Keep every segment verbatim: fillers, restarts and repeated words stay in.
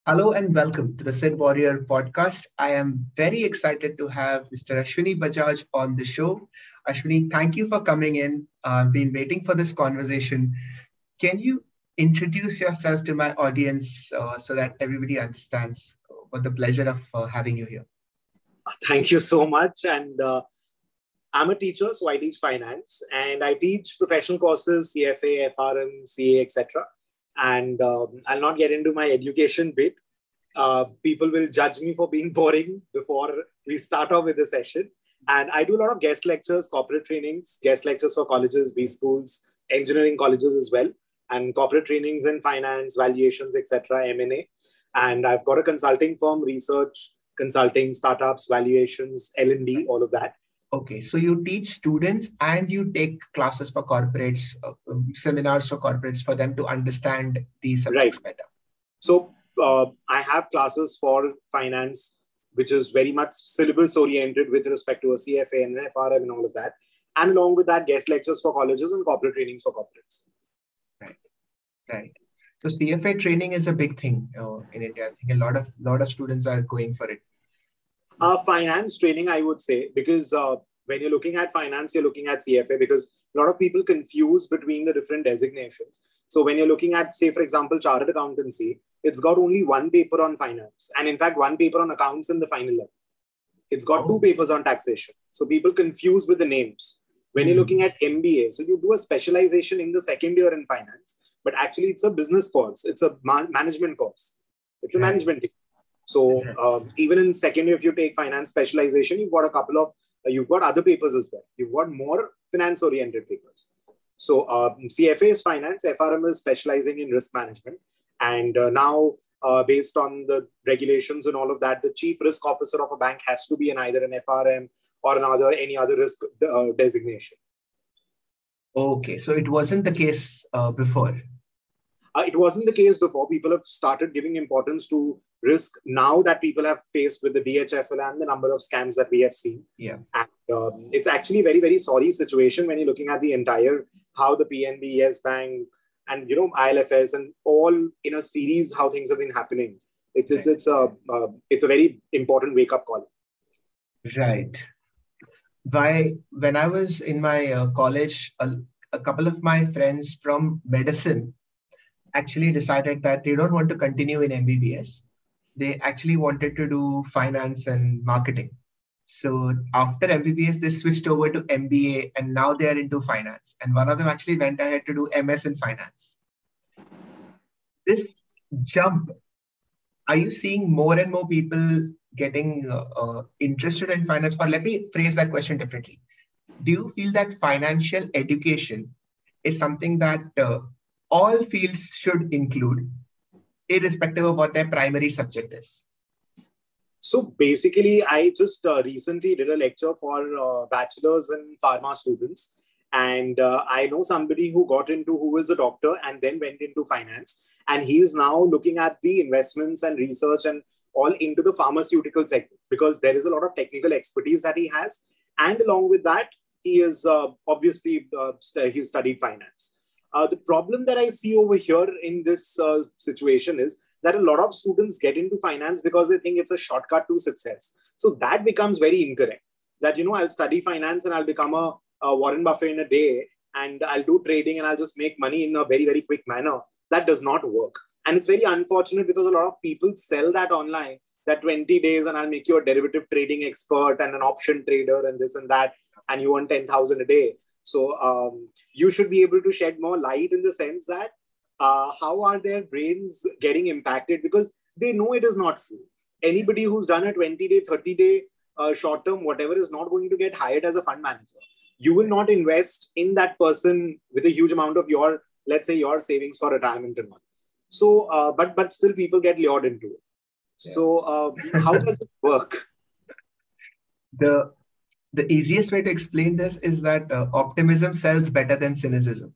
Hello and welcome to the Sid Warrior podcast. I am very excited to have Mister Ashwini Bajaj on the show. Ashwini, thank you for coming in. I've been waiting for this conversation. Can you introduce yourself to my audience uh, so that everybody understands what the pleasure of uh, having you here? Thank you so much. And uh, I'm a teacher, so I teach finance and I teach professional courses, C F A, F R M, C A, et cetera. And um, I'll not get into my education bit. Uh, people will judge me for being boring before we start off with the session. And I do a lot of guest lectures, corporate trainings, guest lectures for colleges, B schools, engineering colleges as well, and corporate trainings in finance, valuations, et cetera, M and A. And I've got a consulting firm, research, consulting, startups, valuations, L and D, all of that. Okay, so you teach students and you take classes for corporates, uh, seminars for corporates for them to understand these subjects right. better. So uh, I have classes for finance, which is very much syllabus oriented with respect to a C F A and an F R M and all of that. And along with that, guest lectures for colleges and corporate trainings for corporates. Right, right. So C F A training is a big thing uh, in India. I think a lot of lot of students are going for it. Uh, finance training, I would say, because uh, when you're looking at finance, you're looking at C F A because a lot of people confuse between the different designations. So when you're looking at, say, for example, chartered accountancy, it's got only one paper on finance. And in fact, one paper on accounts in the final level. It's got oh. two papers on taxation. So people confuse with the names. When mm-hmm. you're looking at M B A, so you do a specialization in the second year in finance, but actually it's a business course. It's a ma- management course. It's a right. management degree. So um, even in second year, if you take finance specialization, you've got a couple of, uh, you've got other papers as well. You've got more finance oriented papers. So um, C F A is finance, F R M is specializing in risk management. And uh, now uh, based on the regulations and all of that, the chief risk officer of a bank has to be in either an F R M or another, any other risk uh, designation. Okay, so it wasn't the case uh, before. Uh, it wasn't the case before. People have started giving importance to risk now that people have faced with the D H F L and the number of scams that we have seen. Yeah. And um, it's actually a very, very sorry situation when you're looking at the entire, how the P N B, Yes Bank, and, you know, I L F S and all in a series, how things have been happening. It's, it's, right. it's, a, uh, it's a very important wake-up call. Right. Why, when I was in my uh, college, a, a couple of my friends from medicine actually decided that they don't want to continue in M B B S. They actually wanted to do finance and marketing. So after M B B S, they switched over to M B A and now they are into finance. And one of them actually went ahead to do M S in finance. This jump, are you seeing more and more people getting uh, uh, interested in finance? Or let me phrase that question differently. Do you feel that financial education is something that uh, all fields should include, irrespective of what their primary subject is? So basically, I just uh, recently did a lecture for uh, bachelor's and pharma students. And uh, I know somebody who got into, who is a doctor and then went into finance. And he is now looking at the investments and research and all into the pharmaceutical sector because there is a lot of technical expertise that he has. And along with that, he is uh, obviously, uh, st- he studied finance. Uh, the problem that I see over here in this uh, situation is that a lot of students get into finance because they think it's a shortcut to success. So that becomes very incorrect. That, you know, I'll study finance and I'll become a, a Warren Buffett in a day and I'll do trading and I'll just make money in a very, very quick manner. That does not work. And it's very unfortunate because a lot of people sell that online, that twenty days and I'll make you a derivative trading expert and an option trader and this and that, and you earn ten thousand a day. So um, you should be able to shed more light in the sense that uh, how are their brains getting impacted because they know it is not true. Anybody who's done a twenty day, thirty day uh, short term, whatever is not going to get hired as a fund manager. You will not invest in that person with a huge amount of your, let's say your savings for retirement and money. So, uh, but, but still people get lured into it. Yeah. So uh, how does it work? The The easiest way to explain this is that uh, optimism sells better than cynicism.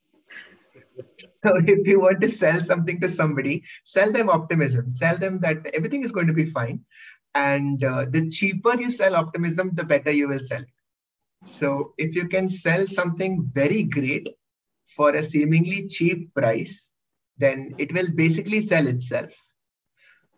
So if you want to sell something to somebody, sell them optimism. Sell them that everything is going to be fine. And uh, the cheaper you sell optimism, the better you will sell. So if you can sell something very great for a seemingly cheap price, then it will basically sell itself.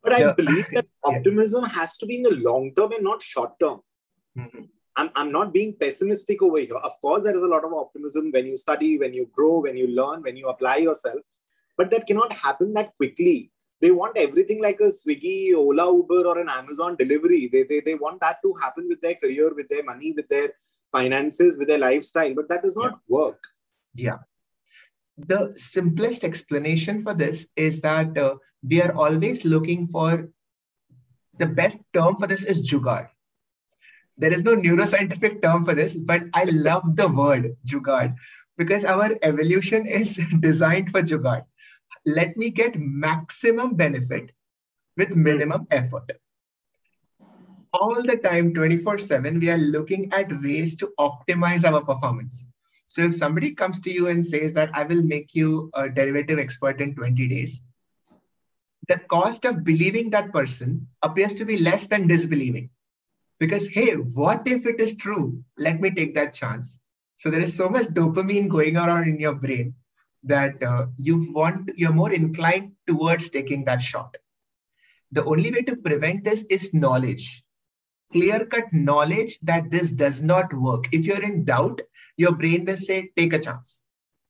But I The, believe that yeah. optimism has to be in the long term and not short term. Mm-hmm. I'm, I'm not being pessimistic over here. Of course, there is a lot of optimism when you study, when you grow, when you learn, when you apply yourself. But that cannot happen that quickly. They want everything like a Swiggy, Ola, Uber, or an Amazon delivery. They, they, they want that to happen with their career, with their money, with their finances, with their lifestyle. But that does not Yeah. work. Yeah. The simplest explanation for this is that uh, we are always looking for the best term for this is jugaad. There is no neuroscientific term for this, but I love the word jugaad because our evolution is designed for jugaad. Let me get maximum benefit with minimum effort. All the time, twenty-four seven, we are looking at ways to optimize our performance. So if somebody comes to you and says that I will make you a derivative expert in twenty days, the cost of believing that person appears to be less than disbelieving. Because, hey, what if it is true? Let me take that chance. So there is so much dopamine going around in your brain that uh, you want, you're more inclined towards taking that shot. The only way to prevent this is knowledge. Clear-cut knowledge that this does not work. If you're in doubt, your brain will say, take a chance.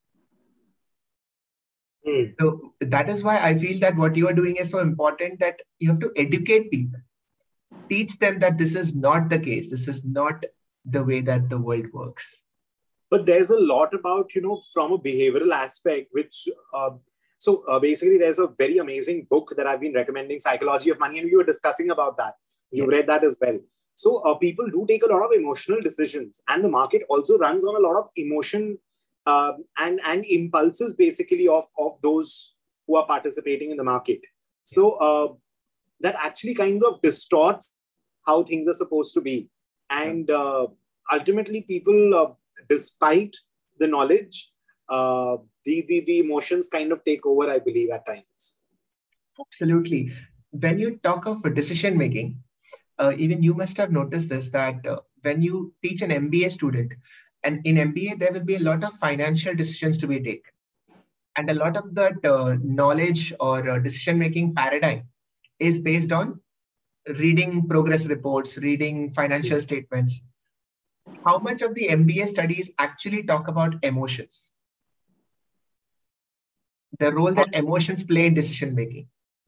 Mm. So that is why I feel that what you are doing is so important, that you have to educate people. Teach them that this is not the case. This is not the way that the world works. But there's a lot about, you know, from a behavioral aspect, which, uh, so uh, basically there's a very amazing book that I've been recommending, Psychology of Money, and we were discussing about that. You yes. read that as well. So uh, people do take a lot of emotional decisions, and the market also runs on a lot of emotion uh, and, and impulses basically of, of those who are participating in the market. So uh, that actually kind of distorts how things are supposed to be. And uh, ultimately people, uh, despite the knowledge, uh, the, the, the emotions kind of take over, I believe, at times. Absolutely. When you talk of decision making, uh, even you must have noticed this, that uh, when you teach an M B A student, and in M B A, there will be a lot of financial decisions to be taken. And a lot of that uh, knowledge or uh, decision-making paradigm is based on reading progress reports, reading financial statements. How much of the M B A studies actually talk about emotions? The role that emotions play in decision-making.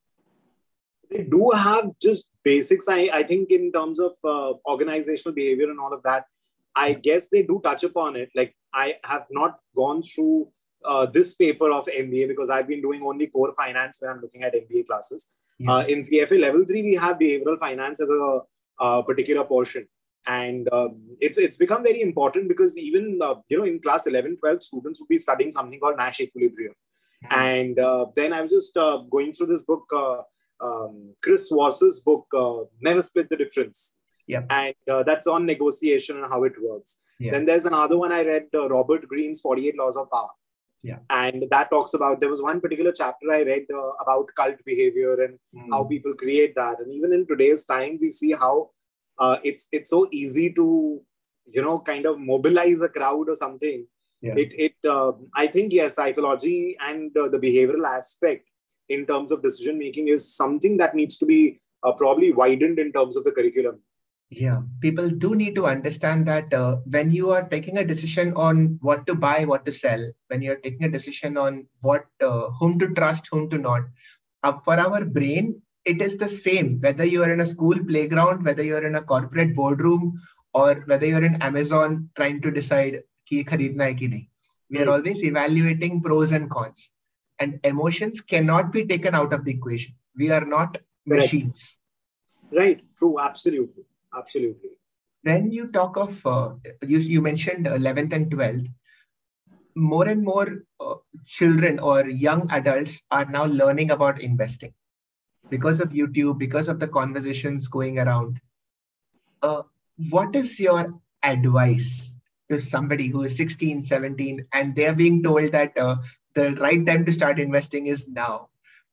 They do have just basics, I, I think, in terms of uh, organizational behavior and all of that. I guess they do touch upon it. Like, I have not gone through uh, this paper of M B A because I've been doing only core finance when I'm looking at M B A classes. Yeah. Uh, in C F A level three, we have behavioral finance as a, a particular portion. And um, it's it's become very important because even, uh, you know, in class eleven, twelve, students would be studying something called Nash equilibrium. Mm-hmm. And uh, then I was just uh, going through this book, uh, um, Chris Voss's book, uh, Never Split the Difference. Yep. And uh, that's on negotiation and how it works. Yeah. Then there's another one I read, uh, Robert Greene's forty-eight Laws of Power. Yeah. And that talks about, there was one particular chapter I read uh, about cult behavior and mm. how people create that. And even in today's time, we see how uh, it's it's so easy to, you know, kind of mobilize a crowd or something. Yeah. It, it uh, I think, yes, psychology and uh, the behavioral aspect in terms of decision making is something that needs to be uh, probably widened in terms of the curriculum. Yeah, people do need to understand that uh, when you are taking a decision on what to buy, what to sell, when you're taking a decision on what, uh, whom to trust, whom to not, uh, for our brain, it is the same, whether you are in a school playground, whether you're in a corporate boardroom, or whether you're in Amazon trying to decide ki kharidna hai ki nahi. We are always evaluating pros and cons, and emotions cannot be taken out of the equation. We are not machines. Right. True. Absolutely. Absolutely. When you talk of, uh, you, you mentioned eleventh and twelfth, more and more uh, children or young adults are now learning about investing because of YouTube, because of the conversations going around. Uh, what is your advice to somebody who is sixteen, seventeen, and they're being told that uh, the right time to start investing is now?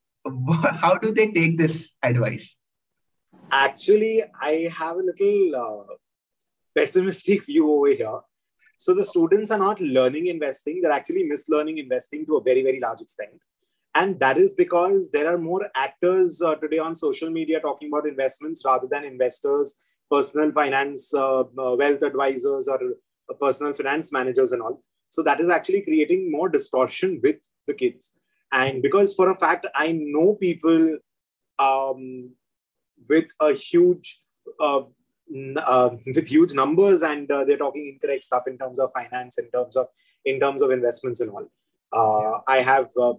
How do they take this advice? Actually, I have a little uh, pessimistic view over here. So the students are not learning investing. They're actually mislearning investing to a very, very large extent. And that is because there are more actors uh, today on social media talking about investments rather than investors, personal finance, uh, uh, wealth advisors, or uh, personal finance managers and all. So that is actually creating more distortion with the kids. And because for a fact, I know people um, with a huge, uh, uh, with huge numbers, and uh, they're talking incorrect stuff in terms of finance, in terms of in terms of investments and all. Uh, I have uh,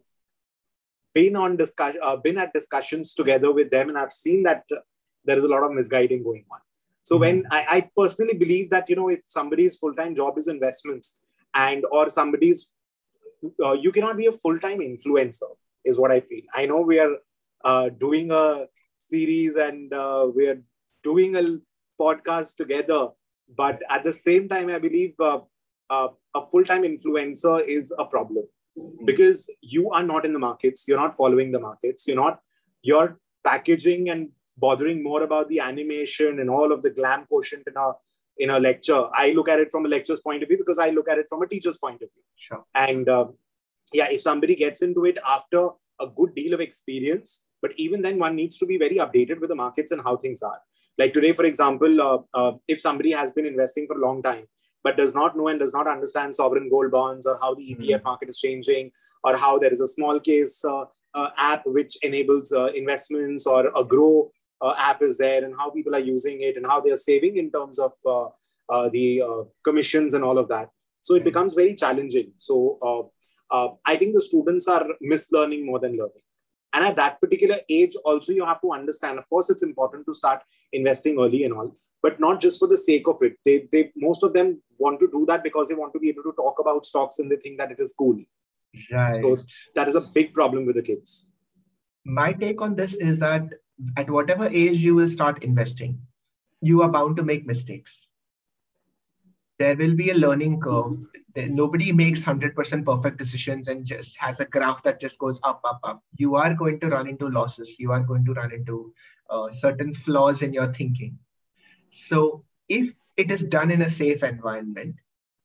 been on discussion, uh, been at discussions together with them, and I've seen that uh, there is a lot of misguiding going on. So mm-hmm. when I, I personally believe that, you know, if somebody's full-time job is investments, and or somebody's, uh, you cannot be a full-time influencer, is what I feel. I know we are uh, doing a series and uh, we are doing a podcast together, but at the same time, I believe uh, uh, a full-time influencer is a problem. Because you are not in the markets, you're not following the markets, you're not, you're packaging and bothering more about the animation and all of the glam quotient in a, in a lecture. I look at it from a lecturer's point of view because I look at it from a teacher's point of view. Sure. And uh, yeah, if somebody gets into it after a good deal of experience, but even then one needs to be very updated with the markets and how things are. Like today, for example, uh, uh, if somebody has been investing for a long time, but does not know and does not understand sovereign gold bonds or how the E T F mm. market is changing, or how there is a small case uh, uh, app which enables uh, investments, or a grow uh, app is there, and how people are using it and how they are saving in terms of uh, uh, the uh, commissions and all of that. So it mm. becomes very challenging. So uh, uh, I think the students are mislearning more than learning. And at that particular age also, you have to understand, of course, it's important to start investing early and all, but not just for the sake of it. They, they, most of them want to do that because they want to be able to talk about stocks and they think that it is cool. Right. So that is a big problem with the kids. My take on this is that at whatever age you will start investing, you are bound to make mistakes. There will be a learning curve. Nobody makes one hundred percent perfect decisions and just has a graph that just goes up, up, up. You are going to run into losses. You are going to run into uh, certain flaws in your thinking. So if it is done in a safe environment,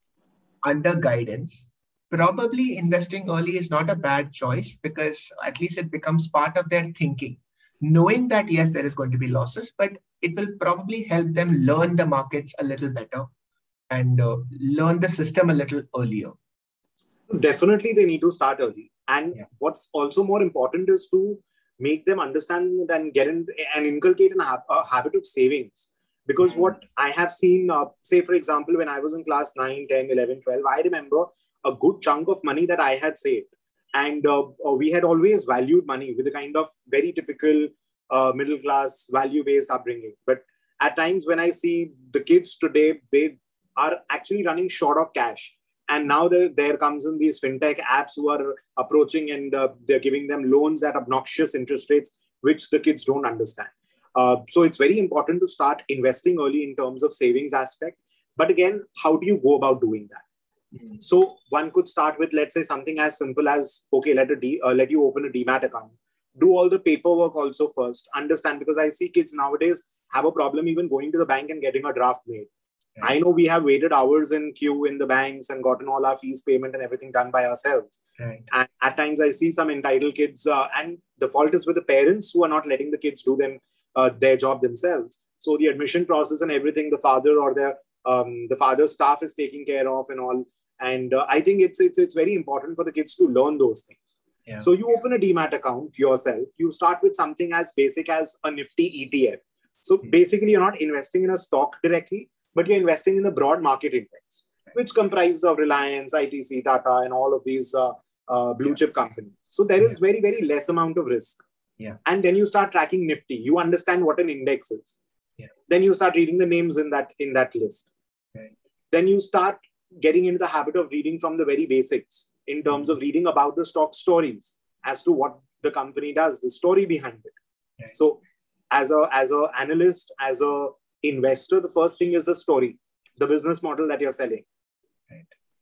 under guidance, probably investing early is not a bad choice, because at least it becomes part of their thinking. Knowing that, yes, there is going to be losses, but it will probably help them learn the markets a little better and uh, learn the system a little earlier. Definitely, they need to start early. And yeah. what's also more important is to make them understand and get in and inculcate an, a habit of savings. Because mm-hmm. what I have seen, uh, say, for example, when I was in class nine, ten, eleven, twelve, I remember a good chunk of money that I had saved. And uh, we had always valued money with a kind of very typical uh, middle class value-based upbringing. But at times when I see the kids today, they are actually running short of cash. And now there, there comes in these fintech apps who are approaching and uh, they're giving them loans at obnoxious interest rates, which the kids don't understand. Uh, so it's very important to start investing early in terms of savings aspect. But again, how do you go about doing that? Mm-hmm. So one could start with, let's say, something as simple as, okay, let, a D, uh, let you open a demat account. Do all the paperwork also first. Understand, because I see kids nowadays have a problem even going to the bank and getting a draft made. Right. I know we have waited hours in queue in the banks and gotten all our fees payment and everything done by ourselves. Right. And at times I see some entitled kids uh, and the fault is with the parents who are not letting the kids do them uh, their job themselves. So the admission process and everything, the father or their um, the father's staff is taking care of and all. And uh, I think it's, it's, it's very important for the kids to learn those things. Yeah. So you open a demat account yourself. You start with something as basic as a Nifty E T F. So mm-hmm. basically you're not investing in a stock directly, but you're investing in the broad market index, which comprises of Reliance, I T C, Tata, and all of these uh, uh, blue chip companies. So there is very, very less amount of risk. Yeah. And then you start tracking Nifty. You understand what an index is. Yeah. Then you start reading the names in that, in that list. Right. Then you start getting into the habit of reading from the very basics in terms of reading about the stock stories as to what the company does, the story behind it. Right. So as a, as a analyst, as a investor, the first thing is the story, the business model that you're selling. Right.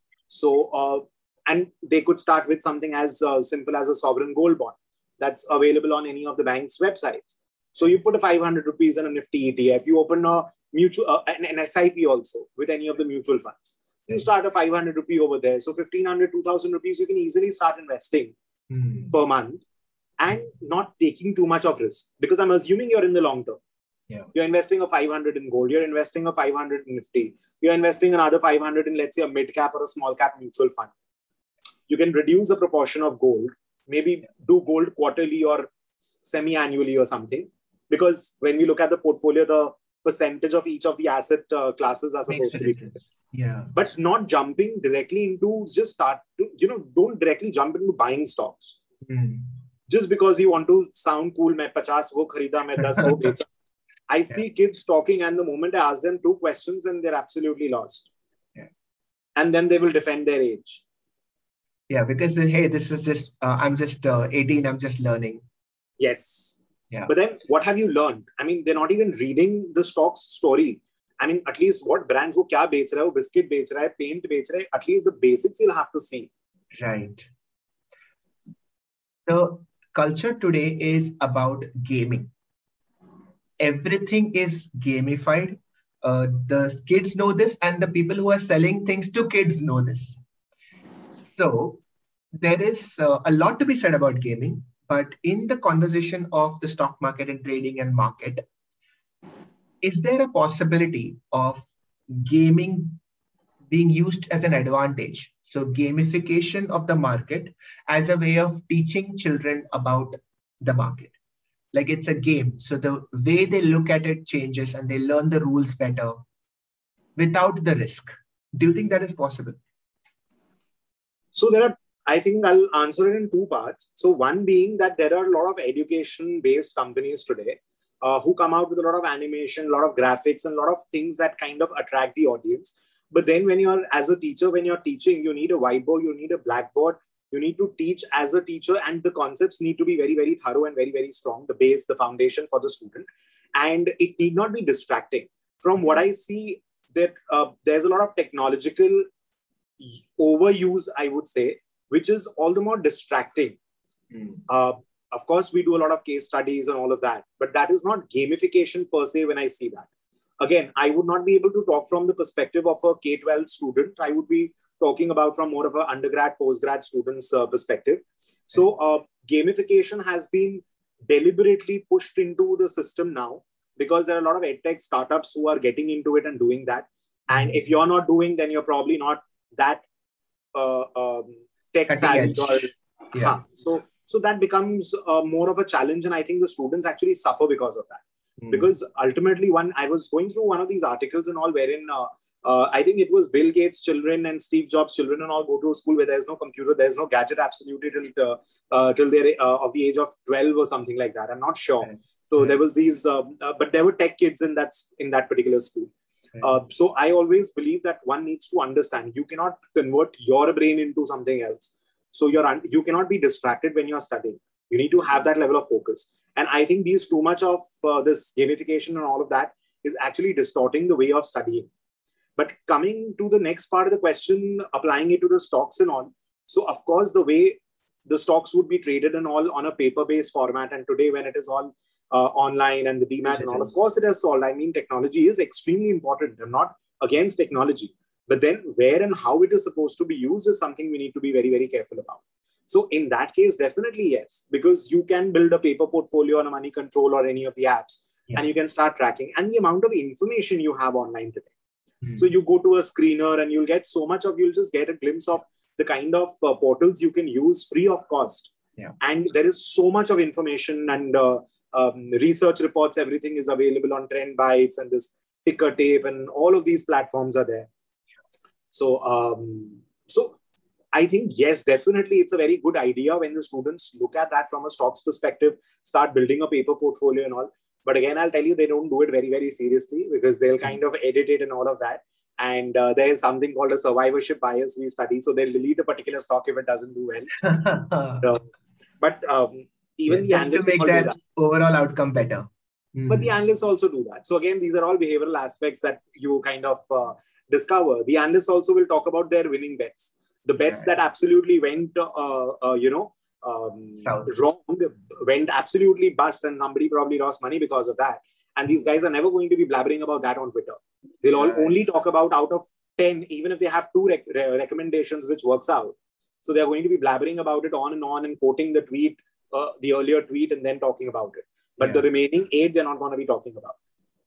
So, uh, and they could start with something as uh, simple as a sovereign gold bond that's available on any of the bank's websites. So you put a five hundred rupees in a Nifty E T F, you open a mutual, uh, an, an S I P also with any of the mutual funds. You start a five hundred rupee over there. So fifteen hundred, two thousand rupees, you can easily start investing Hmm. per month and not taking too much of risk, because I'm assuming you're in the long term. Yeah. You're investing a five hundred in gold, you're investing a five hundred in Nifty, you're investing another five hundred in, let's say, a mid cap or a small cap mutual fund. You can reduce the proportion of gold, maybe do gold quarterly or semi-annually or something. Because when we look at the portfolio, the percentage of each of the asset uh, classes are Makes supposed a to be. difference. Yeah. But not jumping directly into, just start to, you know, don't directly jump into buying stocks. Hmm. Just because you want to sound cool, main fifty wo kharida, main ten wo becha. I see yeah. kids talking, and the moment I ask them two questions, and they're absolutely lost. Yeah. And then they will defend their age. Yeah, because hey, this is just, uh, I'm just uh, eighteen, I'm just learning. Yes. Yeah. But then what have you learned? I mean, they're not even reading the stock's story. I mean, at least what brands wo kya bech raha hai, wo biscuit bech raha hai, paint bech raha hai, at least the basics you'll have to see. Right. The culture today is about gaming. Everything is gamified. Uh, the kids know this, and the people who are selling things to kids know this. So there is uh, a lot to be said about gaming, but in the conversation of the stock market and trading and market, is there a possibility of gaming being used as an advantage? So gamification of the market as a way of teaching children about the market. Like it's a game. So the way they look at it changes and they learn the rules better without the risk. Do you think that is possible? So there are, I think I'll answer it in two parts. So one being that there are a lot of education-based companies today uh, who come out with a lot of animation, a lot of graphics, and a lot of things that kind of attract the audience. But then when you're, as a teacher, when you're teaching, you need a whiteboard, you need a blackboard, you need to teach as a teacher, and the concepts need to be very, very thorough and very, very strong, the base, the foundation for the student. And it need not be distracting. From what I see, that uh, there's a lot of technological overuse, I would say, which is all the more distracting. Mm. Uh, of course, we do a lot of case studies and all of that, but that is not gamification per se when I see that. Again, I would not be able to talk from the perspective of a K twelve student. I would be talking about from more of an undergrad, postgrad student's uh, perspective. So uh, gamification has been deliberately pushed into the system now because there are a lot of edtech startups who are getting into it and doing that. And if you're not doing, then you're probably not that uh, um, tech savvy. Or, yeah. huh. So, so that becomes uh, more of a challenge. And I think the students actually suffer because of that. Mm. Because ultimately, one, I was going through one of these articles and all wherein uh, uh, I think it was Bill Gates' children and Steve Jobs' children and all go to a school where there's no computer, there's no gadget absolutely till, uh, uh, till they're uh, of the age of twelve or something like that. I'm not sure. Right. So right. there was these, uh, uh, but there were tech kids in that, in that particular school. Right. Uh, so I always believe that one needs to understand you cannot convert your brain into something else. So you're un- you cannot be distracted when you're studying. You need to have that level of focus. And I think these too much of uh, this gamification and all of that is actually distorting the way of studying. But coming to the next part of the question, applying it to the stocks and all. So of course, the way the stocks would be traded and all on a paper-based format. And today when it is all uh, online and the D MAT and all, of course it has solved. I mean, technology is extremely important. I'm not against technology. But then where and how it is supposed to be used is something we need to be very, very careful about. So in that case, definitely yes, because you can build a paper portfolio on a Money Control or any of the apps, yeah. and you can start tracking. And the amount of information you have online today. Mm. So you go to a screener and you'll get so much of, you'll just get a glimpse of the kind of uh, portals you can use free of cost. Yeah. And there is so much of information and uh, um, research reports, everything is available on Trend Bytes and this Ticker Tape and all of these platforms are there. So, um, so I think, yes, definitely it's a very good idea when the students look at that from a stocks perspective, start building a paper portfolio and all. But again, I'll tell you, they don't do it very, very seriously because they'll kind of edit it and all of that. And uh, there is something called a survivorship bias we study. So they'll delete a particular stock if it doesn't do well. uh, but um, even yeah, the just to make that, that overall outcome better. Mm. But the analysts also do that. So again, these are all behavioral aspects that you kind of uh, discover. The analysts also will talk about their winning bets. The bets right. that absolutely went, uh, uh, you know, um, wrong, went absolutely bust, and somebody probably lost money because of that. And these guys are never going to be blabbering about that on Twitter. They'll all right. only talk about out of ten, even if they have two rec- recommendations which works out. So they're going to be blabbering about it on and on and quoting the tweet, uh, the earlier tweet, and then talking about it. But yeah. the remaining eight, they're not going to be talking about.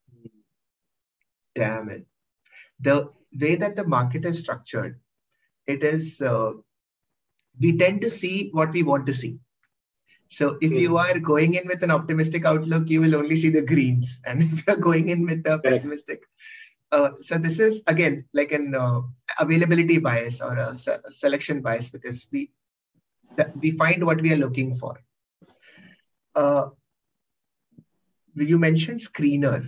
Damn it. The way that the market is structured, it is, uh, we tend to see what we want to see. So if you are going in with an optimistic outlook, you will only see the greens. And if you're going in with a pessimistic, uh, so this is again like an uh, availability bias or a se selection bias, because we we find what we are looking for. Uh, you mentioned Screener.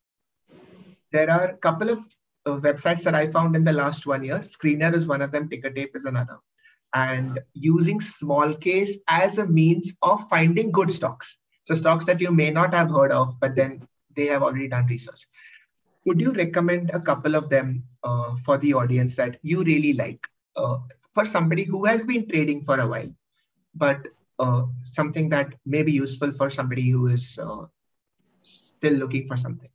There are a couple of uh, websites that I found in the last one year. Screener is one of them. Ticker Tape is another. And using small case as a means of finding good stocks. So stocks that you may not have heard of, but then they have already done research. Would you recommend a couple of them uh, for the audience that you really like uh, for somebody who has been trading for a while, but uh, something that may be useful for somebody who is uh, still looking for something?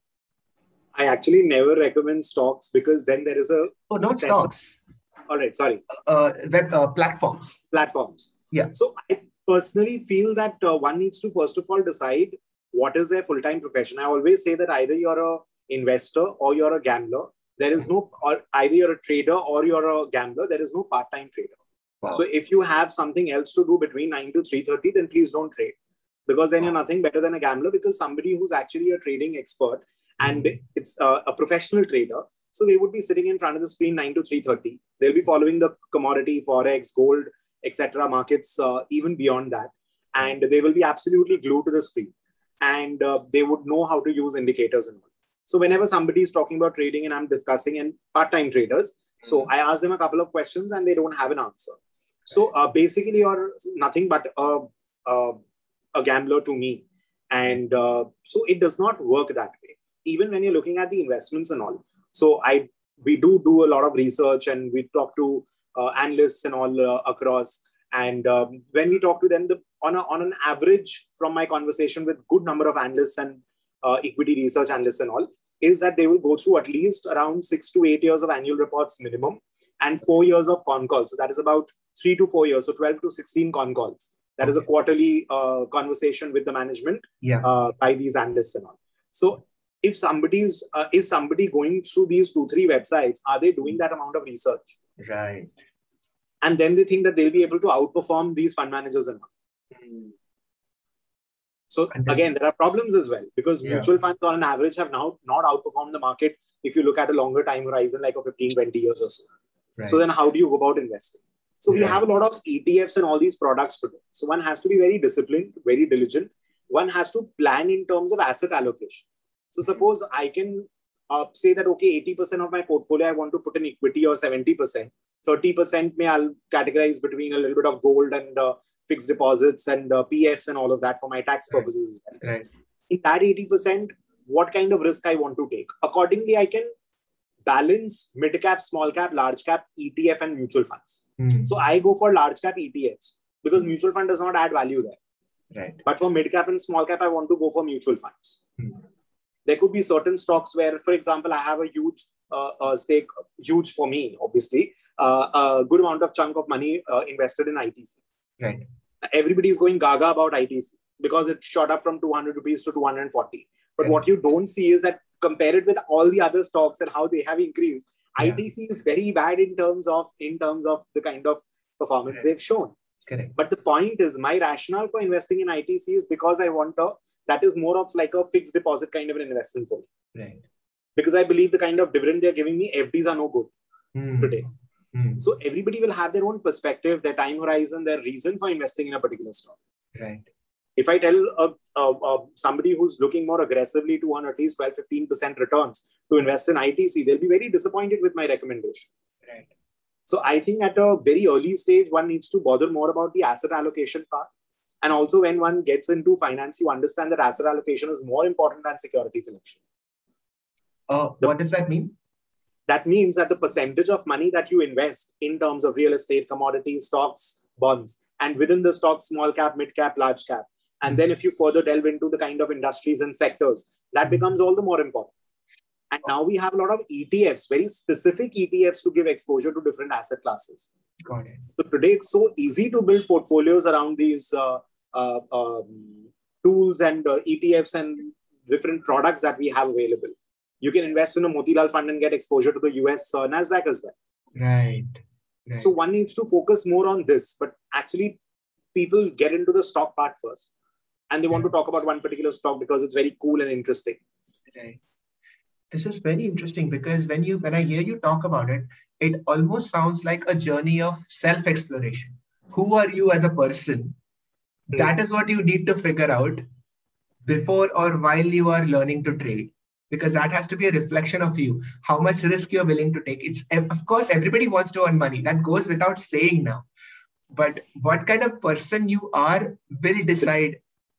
I actually never recommend stocks because then there is a... Oh, not stocks. All right, sorry. Uh, web uh, platforms. Platforms. Yeah. So I personally feel that uh, one needs to first of all decide what is their full-time profession. I always say that either you're a investor or you're a gambler. There is no, or either you're a trader or you're a gambler. There is no part-time trader. Wow. So if you have something else to do between nine to three thirty, then please don't trade, because then wow. you're nothing better than a gambler, because somebody who's actually a trading expert and mm-hmm. it's uh, a professional trader. So they would be sitting in front of the screen nine to three thirty. They'll be following the commodity, forex, gold, et cetera markets, uh, even beyond that. And they will be absolutely glued to the screen. And uh, they would know how to use indicators and all. So whenever somebody is talking about trading and I'm discussing and part-time traders, mm-hmm. so I ask them a couple of questions and they don't have an answer. So uh, basically you're nothing but a, a, a gambler to me. And uh, so it does not work that way. Even when you're looking at the investments and all. So I, we do do a lot of research and we talk to uh, analysts and all uh, across. And um, when we talk to them, the, on, a, on an average from my conversation with good number of analysts and uh, equity research analysts and all, is that they will go through at least around six to eight years of annual reports minimum and four years of con calls. So that is about three to four years. So twelve to sixteen con calls. That okay. is a quarterly uh, conversation with the management yeah. uh, by these analysts and all. So if somebody's, uh, is somebody going through these two, three websites, are they doing that amount of research? Right. And then they think that they'll be able to outperform these fund managers and all. Mm. So again, there are problems as well, because yeah. mutual funds on an average have now not outperformed the market if you look at a longer time horizon, like a fifteen, twenty years or so. Right. So then how do you go about investing? So we yeah. have a lot of E T Fs and all these products today. So one has to be very disciplined, very diligent. One has to plan in terms of asset allocation. So suppose I can uh, say that, okay, eighty percent of my portfolio, I want to put in equity or seventy percent. thirty percent may I'll categorize between a little bit of gold and uh, fixed deposits and uh, P Fs and all of that for my tax purposes. Right. Right. In that eighty percent, what kind of risk I want to take? Accordingly, I can balance mid cap, small cap, large cap, E T F and mutual funds. Mm. So I go for large cap E T Fs because mm. mutual fund does not add value there. Right. But for mid cap and small cap, I want to go for mutual funds. Mm. There could be certain stocks where, for example, I have a huge uh, uh, stake, huge for me, obviously, uh, a good amount of chunk of money uh, invested in I T C. Right. Everybody is going gaga about I T C because it shot up from two hundred rupees to two hundred forty. But right. what you don't see is that compare it with all the other stocks and how they have increased. Yeah. I T C is very bad in terms of in terms of the kind of performance right. they've shown. Correct. But the point is, my rationale for investing in I T C is because I want a that is more of like a fixed deposit kind of an investment for me. Right. Because I believe the kind of dividend they're giving me, F Ds are no good mm. today. Mm. So everybody will have their own perspective, their time horizon, their reason for investing in a particular stock. Right. If I tell uh, uh, uh, somebody who's looking more aggressively to earn at least twelve to fifteen percent returns to invest in I T C, they'll be very disappointed with my recommendation. Right. So I think at a very early stage, one needs to bother more about the asset allocation part. And also when one gets into finance, you understand that asset allocation is more important than security selection. Uh, the, what does that mean? That means that the percentage of money that you invest in terms of real estate, commodities, stocks, bonds, and within the stocks, small cap, mid cap, large cap. And mm-hmm. then if you further delve into the kind of industries and sectors, that becomes all the more important. And now we have a lot of E T Fs, very specific E T Fs to give exposure to different asset classes. Got it. So today it's so easy to build portfolios around these uh, uh, um, tools and uh, E T Fs and different products that we have available. You can invest in a Motilal fund and get exposure to the U S uh, Nasdaq as well. Right. Right. So one needs to focus more on this, but actually people get into the stock part first, and they want right. to talk about one particular stock because it's very cool and interesting. Right. This is very interesting because when you when I hear you talk about it, it almost sounds like a journey of self-exploration. Who are you as a person? Mm. That is what you need to figure out before or while you are learning to trade, because that has to be a reflection of you, how much risk you're willing to take. It's, of course, everybody wants to earn money. That goes without saying now. But what kind of person you are will decide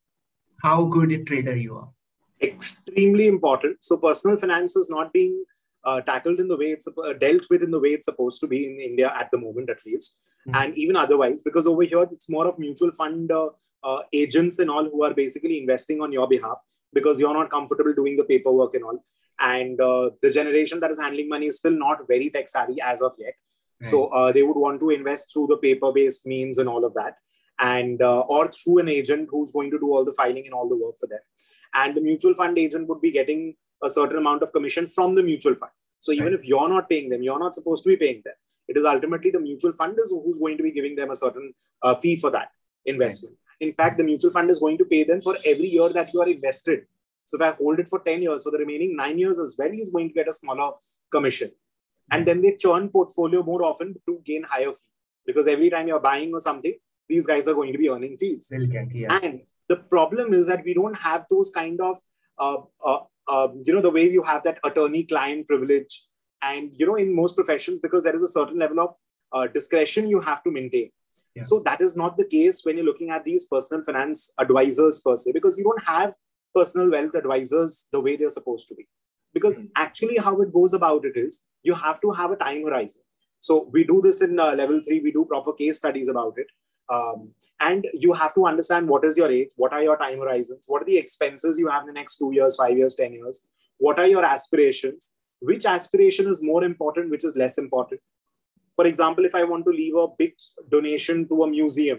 how good a trader you are. Extremely important. So personal finance is not being uh, tackled in the way it's uh, dealt with in the way it's supposed to be in India at the moment, at least. Mm-hmm. And even otherwise, because over here, it's more of mutual fund uh, uh, agents and all who are basically investing on your behalf because you're not comfortable doing the paperwork and all. And uh, the generation that is handling money is still not very tech savvy as of yet. Right. So uh, they would want to invest through the paper-based means and all of that. And uh, or through an agent who's going to do all the filing and all the work for them. And the mutual fund agent would be getting a certain amount of commission from the mutual fund. So even right. if you're not paying them, you're not supposed to be paying them. It is ultimately the mutual fund is who's going to be giving them a certain uh, fee for that investment. Right. In fact, the mutual fund is going to pay them for every year that you are invested. So if I hold it for ten years, for the remaining nine years as well, he's going to get a smaller commission. Right. And then they churn portfolio more often to gain higher fee. Because every time you're buying or something, these guys are going to be earning fees. Get, yeah. And the problem is that we don't have those kind of, uh, uh, uh, you know, the way you have that attorney-client privilege. And, you know, in most professions, because there is a certain level of uh, discretion you have to maintain. Yeah. So that is not the case when you're looking at these personal finance advisors per se, because you don't have personal wealth advisors the way they're supposed to be. Because mm-hmm. actually how it goes about it is, you have to have a time horizon. So we do this in uh, level three, we do proper case studies about it. Um, and you have to understand what is your age, what are your time horizons, what are the expenses you have in the next two years, five years, ten years, what are your aspirations, which aspiration is more important, which is less important. For example, if I want to leave a big donation to a museum,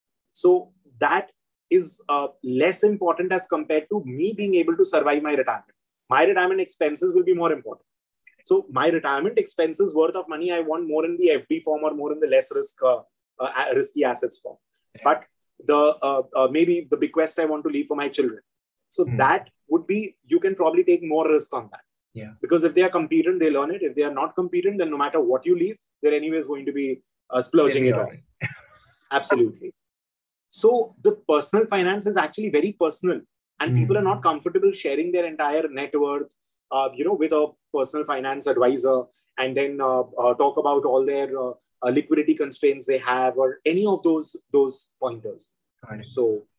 so that is uh, less important as compared to me being able to survive my retirement. My retirement expenses will be more important. So my retirement expenses worth of money, I want more in the F D form or more in the less risk uh, Uh, risky assets form. But the uh, uh, maybe the bequest I want to leave for my children. So mm. that would be, you can probably take more risk on that. Yeah. Because if they are competent, they learn it. If they are not competent, then no matter what you leave, they're anyways going to be uh, splurging it on. Absolutely. So the personal finance is actually very personal. And mm. people are not comfortable sharing their entire net worth, uh, you know, with a personal finance advisor and then uh, uh, talk about all their uh, Uh, liquidity constraints they have or any of those those pointers. So,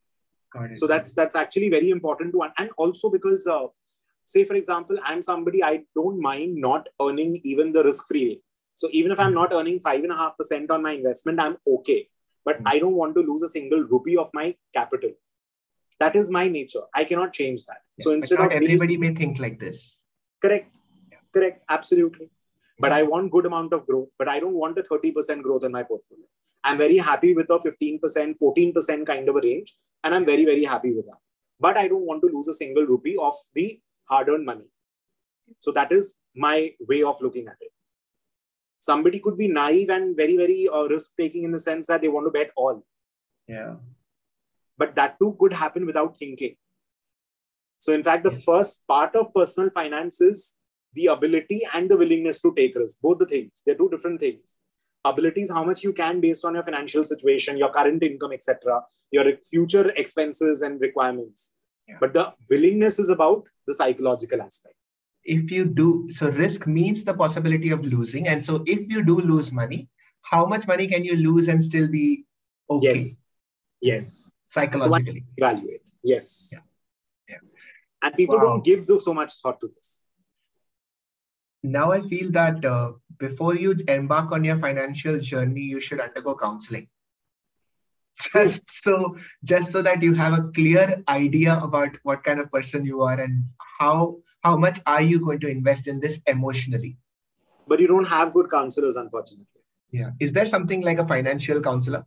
so that's that's actually very important to, and also because uh, say for example, I'm somebody, I don't mind not earning even the risk-free rate. So even if I'm not earning five and a half percent on my investment, I'm okay. But mm-hmm. I don't want to lose a single rupee of my capital. That is my nature. I cannot change that. Yeah, so instead not of everybody being, may think like this. Correct. Yeah. Correct. Absolutely. But I want good amount of growth, but I don't want a thirty percent growth in my portfolio. I'm very happy with a fifteen percent, fourteen percent kind of a range. And I'm very, very happy with that. But I don't want to lose a single rupee of the hard-earned money. So that is my way of looking at it. Somebody could be naive and very, very uh, risk-taking in the sense that they want to bet all. Yeah. But that too could happen without thinking. So in fact, the yeah. first part of personal finance is the ability and the willingness to take risks, both the things. They're two different things. Ability is how much you can based on your financial situation, your current income, et cetera, your future expenses and requirements. Yeah. But the willingness is about the psychological aspect. If you do, so risk means the possibility of losing. And so if you do lose money, how much money can you lose and still be okay? Yes. Yes. Psychologically. So evaluate. Yes. Yeah. Yeah. And people wow. don't give so much thought to this. Now I feel that uh, before you embark on your financial journey, you should undergo counseling. Just so, just so that you have a clear idea about what kind of person you are and how, how much are you going to invest in this emotionally. But you don't have good counselors, unfortunately. Yeah. Is there something like a financial counselor?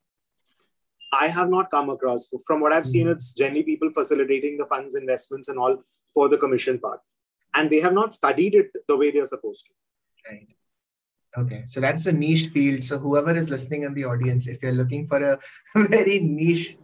I have not come across. From what I've seen, Mhm. it's generally people facilitating the funds, investments, and all for the commission part. And they have not studied it the way they're supposed to. Right. Okay. So that's a niche field. So whoever is listening in the audience, if you're looking for a very niche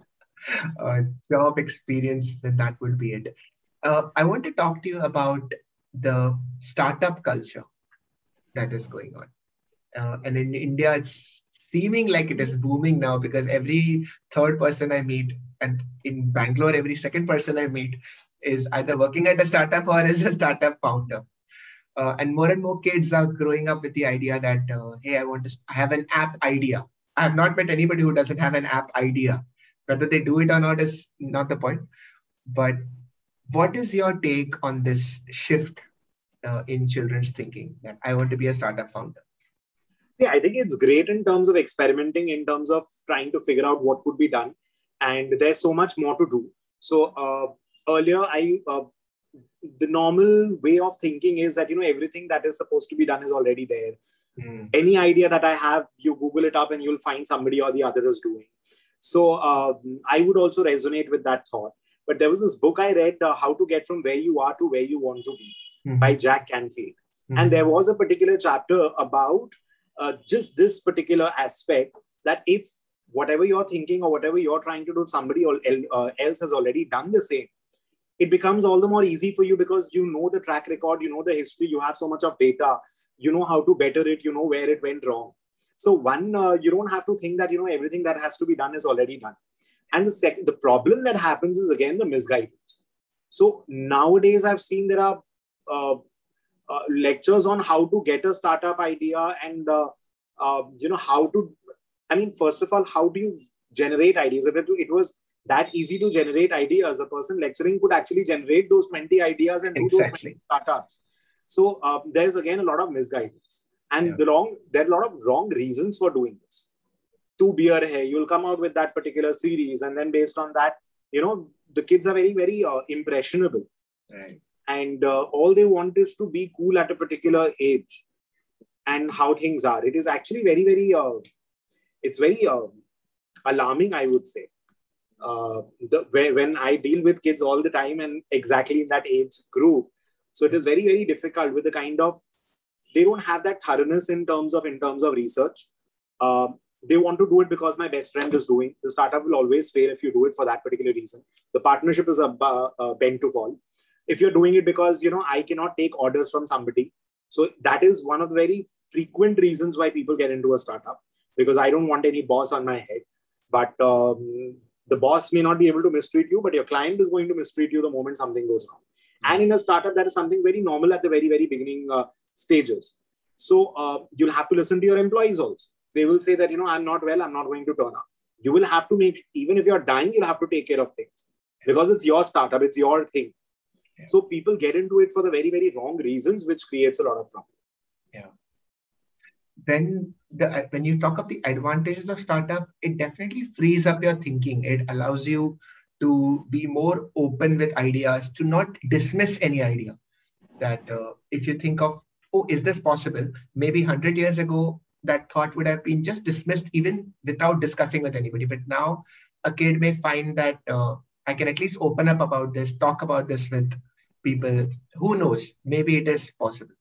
uh, job experience, then that would be it. Uh, I want to talk to you about the startup culture that is going on. Uh, and in India, it's seeming like it is booming now because every third person I meet, and in Bangalore, every second person I meet is either working at a startup or is a startup founder. Uh, and more and more kids are growing up with the idea that, uh, hey, I want to, I have an app idea. I have not met anybody who doesn't have an app idea. Whether they do it or not is not the point. But what is your take on this shift uh, in children's thinking that I want to be a startup founder? See, I think it's great in terms of experimenting, in terms of trying to figure out what could be done. And there's so much more to do. So uh, earlier, I uh, the normal way of thinking is that, you know, everything that is supposed to be done is already there. Mm. Any idea that I have, you Google it up and you'll find somebody or the other is doing. So uh, I would also resonate with that thought. But there was this book I read, uh, How to Get From Where You Are to Where You Want to Be, mm-hmm. by Jack Canfield. Mm-hmm. And there was a particular chapter about uh, just this particular aspect, that if whatever you're thinking or whatever you're trying to do, somebody else has already done the same, it becomes all the more easy for you because you know the track record, you know the history, you have so much of data, you know how to better it, you know where it went wrong. So one, uh, you don't have to think that, you know, everything that has to be done is already done. And the second, the problem that happens is again the misguidance. So nowadays I've seen there are uh, uh, lectures on how to get a startup idea and, uh, uh, you know, how to, I mean, first of all, how do you generate ideas? If it, it was that easy to generate ideas, a person lecturing could actually generate those twenty ideas and do exactly. those twenty startups. So uh, there's again a lot of misguidance. And yeah. the wrong, there are a lot of wrong reasons for doing this. To beer hai, you'll come out with that particular series. And then based on that, you know, the kids are very, very uh, impressionable. Right. And uh, all they want is to be cool at a particular age and how things are. It is actually very, very, uh, it's very uh, alarming, I would say. Uh, the, when I deal with kids all the time and exactly in that age group. So it is very, very difficult with the kind of, they don't have that thoroughness in terms of, in terms of research. Uh, they want to do it because my best friend is doing. The startup will always fail if you do it for that particular reason. The partnership is a uh, uh, bent to fall. If you're doing it because, you know, I cannot take orders from somebody. So that is one of the very frequent reasons why people get into a startup, because I don't want any boss on my head. But um, the boss may not be able to mistreat you, but your client is going to mistreat you the moment something goes wrong. Mm-hmm. And in a startup, that is something very normal at the very, very beginning uh, stages. So uh, you'll have to listen to your employees also. They will say that, you know, I'm not well, I'm not going to turn up. You will have to make, even if you're dying, you'll have to take care of things because it's your startup, it's your thing. Yeah. So people get into it for the very, very wrong reasons, which creates a lot of problems. Yeah. Then the, when you talk of the advantages of startup, it definitely frees up your thinking. It allows you to be more open with ideas, to not dismiss any idea. That uh, if you think of, oh, is this possible? Maybe one hundred years ago, that thought would have been just dismissed even without discussing with anybody. But now a kid may find that uh, I can at least open up about this, talk about this with people. Who knows? Maybe it is possible.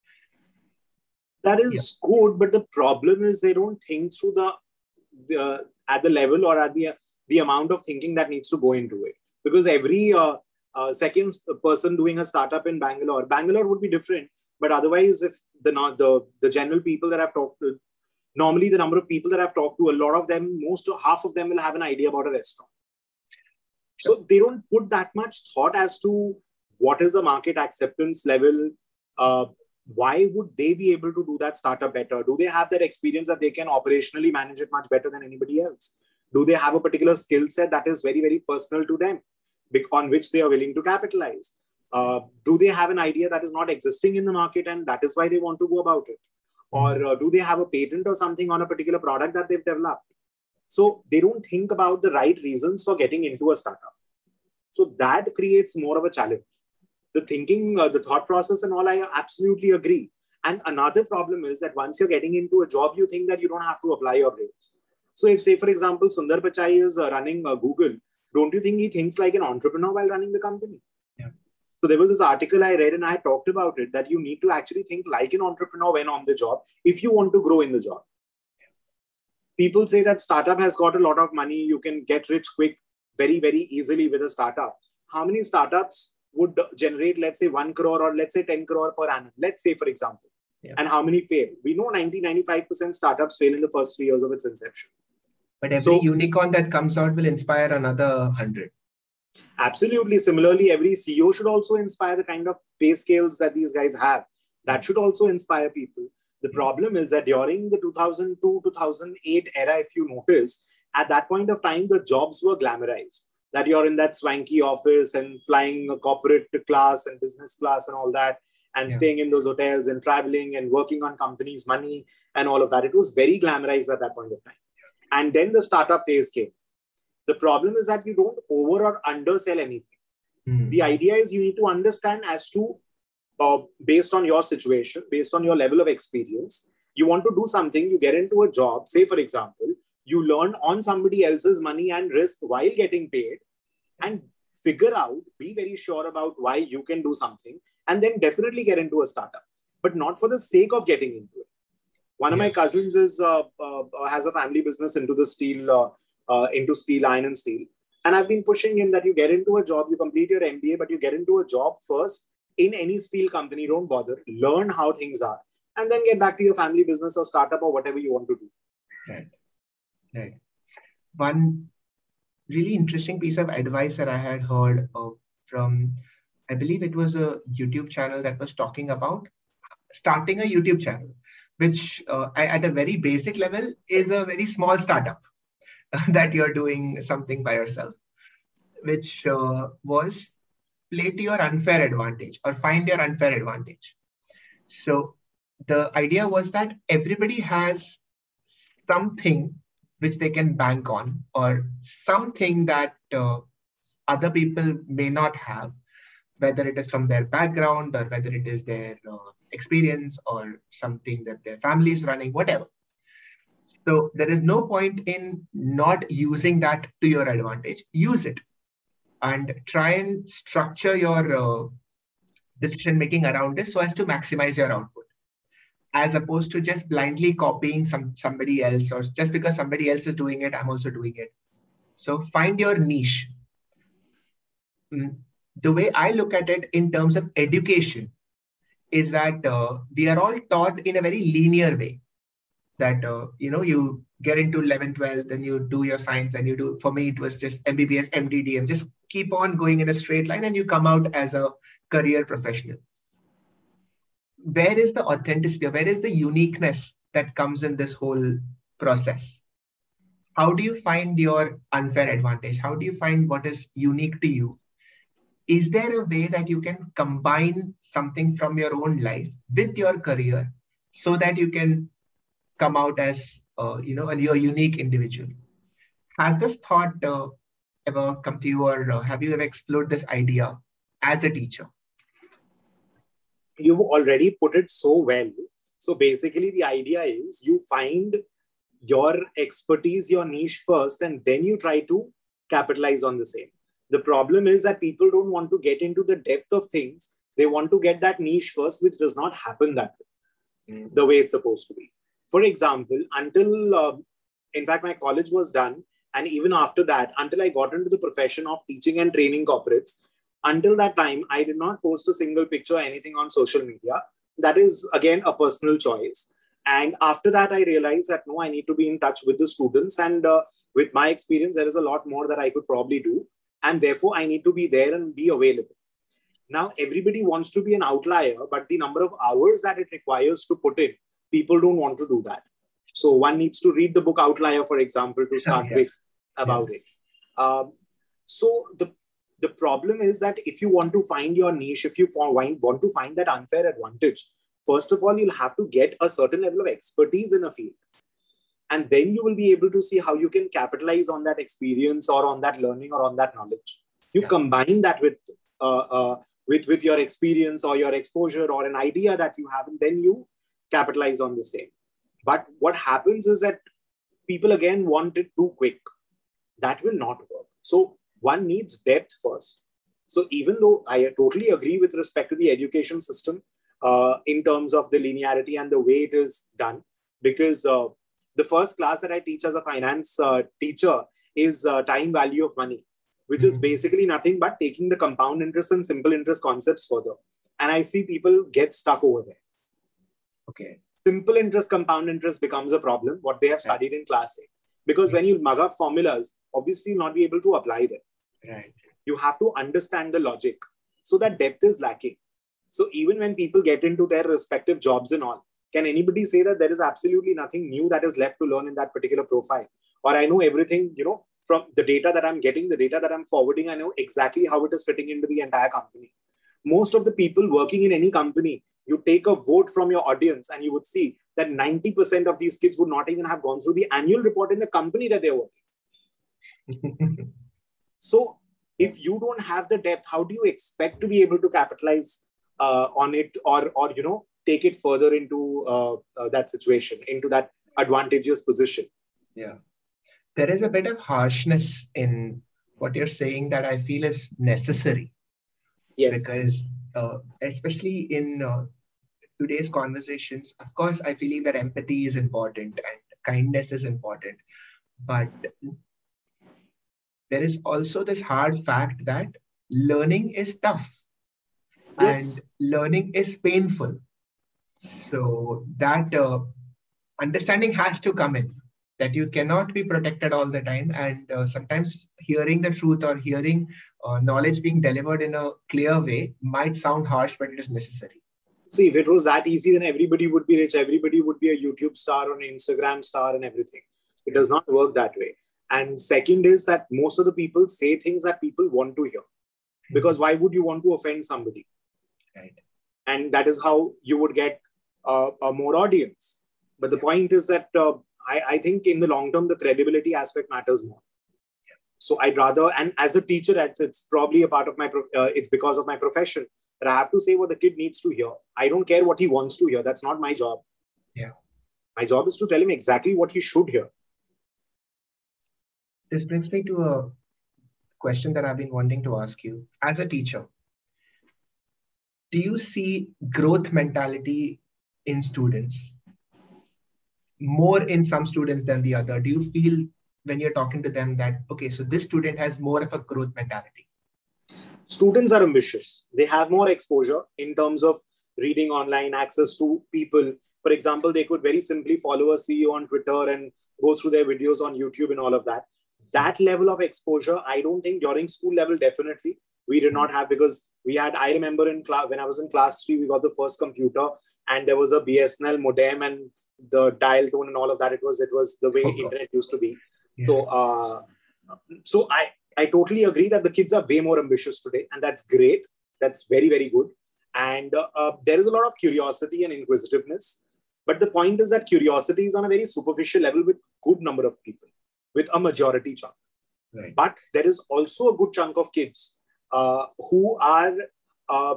That is yeah. good, but the problem is they don't think through the, the at the level or at the the amount of thinking that needs to go into it. Because every uh, uh, second person doing a startup in Bangalore, Bangalore would be different. But otherwise, if the the the general people that I've talked to, normally the number of people that I've talked to, a lot of them, most half of them will have an idea about a restaurant. So they don't put that much thought as to what is the market acceptance level. Uh, why would they be able to do that startup better? Do they have that experience that they can operationally manage it much better than anybody else? Do they have a particular skill set that is very, very personal to them, on which they are willing to capitalize? Uh, do they have an idea that is not existing in the market and that is why they want to go about it? Or uh, do they have a patent or something on a particular product that they've developed? So they don't think about the right reasons for getting into a startup. So that creates more of a challenge. The thinking, uh, the thought process and all, I absolutely agree. And another problem is that once you're getting into a job, you think that you don't have to apply your brains. So if, say, for example, Sundar Pichai is uh, running uh, Google, don't you think he thinks like an entrepreneur while running the company? Yeah. So there was this article I read and I talked about it, that you need to actually think like an entrepreneur when on the job if you want to grow in the job. People say that startup has got a lot of money. You can get rich quick, very, very easily with a startup. How many startups would generate, let's say, one crore or let's say ten crore per annum? Let's say, for example. Yeah. And how many fail? We know ninety, ninety-five percent startups fail in the first three years of its inception. But every so, unicorn that comes out will inspire another hundred. Absolutely. Similarly, every C E O should also inspire the kind of pay scales that these guys have. That should also inspire people. The problem is that during the two thousand two, two thousand eight era, if you notice, at that point of time, the jobs were glamorized. That you're in that swanky office and flying a corporate class and business class and all that, and yeah. staying in those hotels and traveling and working on companies' money and all of that. It was very glamorized at that point of time. And then the startup phase came. The problem is that you don't over or undersell anything. Mm-hmm. The idea is you need to understand as to, uh, based on your situation, based on your level of experience, you want to do something, you get into a job, say for example, you learn on somebody else's money and risk while getting paid, and figure out, be very sure about why you can do something, and then definitely get into a startup, but not for the sake of getting into it. One of yeah. my cousins is uh, uh, has a family business into the steel, uh, uh, into steel, iron and steel. And I've been pushing him that you get into a job, you complete your M B A, but you get into a job first in any steel company. Don't bother. Learn how things are, and then get back to your family business or startup or whatever you want to do. Right. Right. One really interesting piece of advice that I had heard uh, from, I believe it was a YouTube channel that was talking about starting a YouTube channel, which uh, at a very basic level is a very small startup that you're doing something by yourself, which uh, was play to your unfair advantage or find your unfair advantage. So the idea was that everybody has something which they can bank on, or something that uh, other people may not have, whether it is from their background or whether it is their uh, experience or something that their family is running, whatever. So there is no point in not using that to your advantage. Use it and try and structure your uh, decision making around it so as to maximize your output, as opposed to just blindly copying some somebody else, or just because somebody else is doing it, I'm also doing it. So find your niche. The way I look at it in terms of education is that uh, we are all taught in a very linear way. That, uh, you know, you get into eleventh, twelfth, and you do your science, and you do, for me, it was just M B B S, M D, D M, just keep on going in a straight line and you come out as a career professional. Where is the authenticity? Where is the uniqueness that comes in this whole process? How do you find your unfair advantage? How do you find what is unique to you? Is there a way that you can combine something from your own life with your career so that you can come out as, uh, you know, a unique individual? Has this thought uh, ever come to you, or uh, have you ever explored this idea as a teacher? You've already put it so well. So basically the idea is you find your expertise, your niche first, and then you try to capitalize on the same. The problem is that people don't want to get into the depth of things. They want to get that niche first, which does not happen that way, mm. the way it's supposed to be. For example, until, uh, in fact, my college was done, and even after that, until I got into the profession of teaching and training corporates, until that time, I did not post a single picture or anything on social media. That is, again, a personal choice. And after that, I realized that, no, I need to be in touch with the students. And uh, with my experience, there is a lot more that I could probably do. And therefore, I need to be there and be available. Now, everybody wants to be an outlier, but the number of hours that it requires to put in, people don't want to do that. So one needs to read the book Outlier, for example, to start yeah. with about yeah. it. Um, so the The problem is that if you want to find your niche, if you want to find that unfair advantage, first of all, you'll have to get a certain level of expertise in a field. And then you will be able to see how you can capitalize on that experience or on that learning or on that knowledge. You yeah. combine that with, uh, uh, with, with your experience or your exposure or an idea that you have, and then you capitalize on the same. But what happens is that people again want it too quick. That will not work. So one needs depth first. So even though I totally agree with respect to the education system uh, in terms of the linearity and the way it is done, because uh, the first class that I teach as a finance uh, teacher is uh, time value of money, which mm-hmm. is basically nothing but taking the compound interest and simple interest concepts further. And I see people get stuck over there. Okay. Simple interest, compound interest becomes a problem, what they have studied in class eight. Because mm-hmm. when you mug up formulas, obviously you'll not be able to apply them. Right. You have to understand the logic. So that depth is lacking. So even when people get into their respective jobs and all, can anybody say that there is absolutely nothing new that is left to learn in that particular profile? Or I know everything, you know, from the data that I'm getting, the data that I'm forwarding, I know exactly how it is fitting into the entire company. Most of the people working in any company, you take a vote from your audience and you would see that ninety percent of these kids would not even have gone through the annual report in the company that they're working. So if you don't have the depth, how do you expect to be able to capitalize uh, on it or, or, you know, take it further into uh, uh, that situation, into that advantageous position? Yeah. There is a bit of harshness in what you're saying that I feel is necessary. Yes. Because uh, especially in uh, today's conversations, of course, I believe that empathy is important and kindness is important. But there is also this hard fact that learning is tough. Yes. And learning is painful. So that uh, understanding has to come in, that you cannot be protected all the time. And uh, sometimes hearing the truth or hearing uh, knowledge being delivered in a clear way might sound harsh, but it is necessary. See, if it was that easy, then everybody would be rich. Everybody would be a YouTube star or an Instagram star and everything. It does not work that way. And second is that most of the people say things that people want to hear. Because why would you want to offend somebody? Right. And that is how you would get uh, a more audience. But the yeah. point is that uh, I, I think in the long term, the credibility aspect matters more. Yeah. So I'd rather, and as a teacher, it's, it's probably a part of my, uh, it's because of my profession, that I have to say what the kid needs to hear. I don't care what he wants to hear. That's not my job. Yeah. My job is to tell him exactly what he should hear. This brings me to a question that I've been wanting to ask you. As a teacher, do you see growth mentality in students? More in some students than the other? Do you feel when you're talking to them that, okay, so this student has more of a growth mentality? Students are ambitious. They have more exposure in terms of reading online, access to people. For example, they could very simply follow a C E O on Twitter and go through their videos on YouTube and all of that. That level of exposure, I don't think during school level, definitely, we did not have, because we had, I remember in class, when I was in class three, we got the first computer and there was a B S N L modem and the dial tone and all of that. It was, it was the way oh, internet used to be. Yeah. So, uh, so I, I totally agree that the kids are way more ambitious today, and that's great. That's very, very good. And uh, uh, there is a lot of curiosity and inquisitiveness. But the point is that curiosity is on a very superficial level with good number of people, with a majority chunk. Right. But there is also a good chunk of kids uh, who are uh,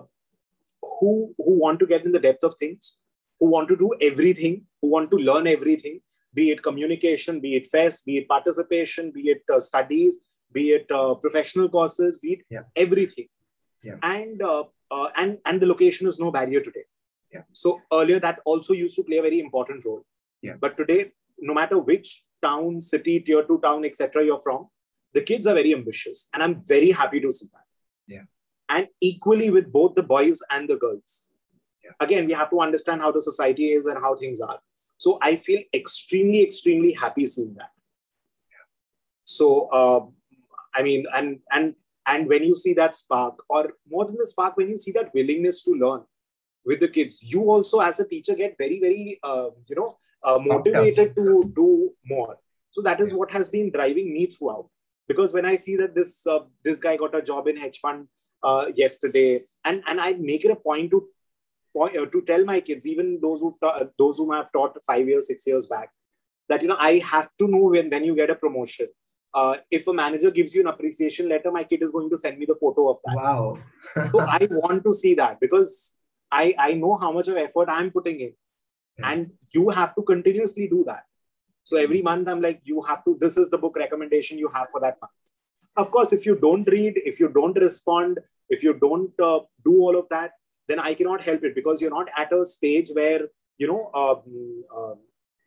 who who want to get in the depth of things, who want to do everything, who want to learn everything, be it communication, be it fest, be it participation, be it uh, studies, be it uh, professional courses, be it yeah. everything. Yeah. And, uh, uh, and, and the location is no barrier today. Yeah. So earlier that also used to play a very important role. Yeah. But today, no matter which town, city, tier two town, et cetera you're from, the kids are very ambitious. And I'm very happy to see that. Yeah. And equally with both the boys and the girls. Yeah. Again, we have to understand how the society is and how things are. So I feel extremely, extremely happy seeing that. Yeah. So, uh, I mean, and, and, and when you see that spark, or more than the spark, when you see that willingness to learn with the kids, you also as a teacher get very, very, uh, you know, uh, motivated to do more. So that is what has been driving me throughout. Because when I see that this, uh, this guy got a job in hedge fund uh, yesterday, and, and I make it a point to, uh, to tell my kids, even those who ta- those whom I've taught five years, six years back, that, you know, I have to know when, when you get a promotion, uh, if a manager gives you an appreciation letter, my kid is going to send me the photo of that. Wow. So I want to see that because I, I know how much of effort I'm putting in. Yeah. And you have to continuously do that. So every month I'm like, you have to, this is the book recommendation you have for that month. Of course, if you don't read, if you don't respond, if you don't uh, do all of that, then I cannot help it because you're not at a stage where, you know, um, um,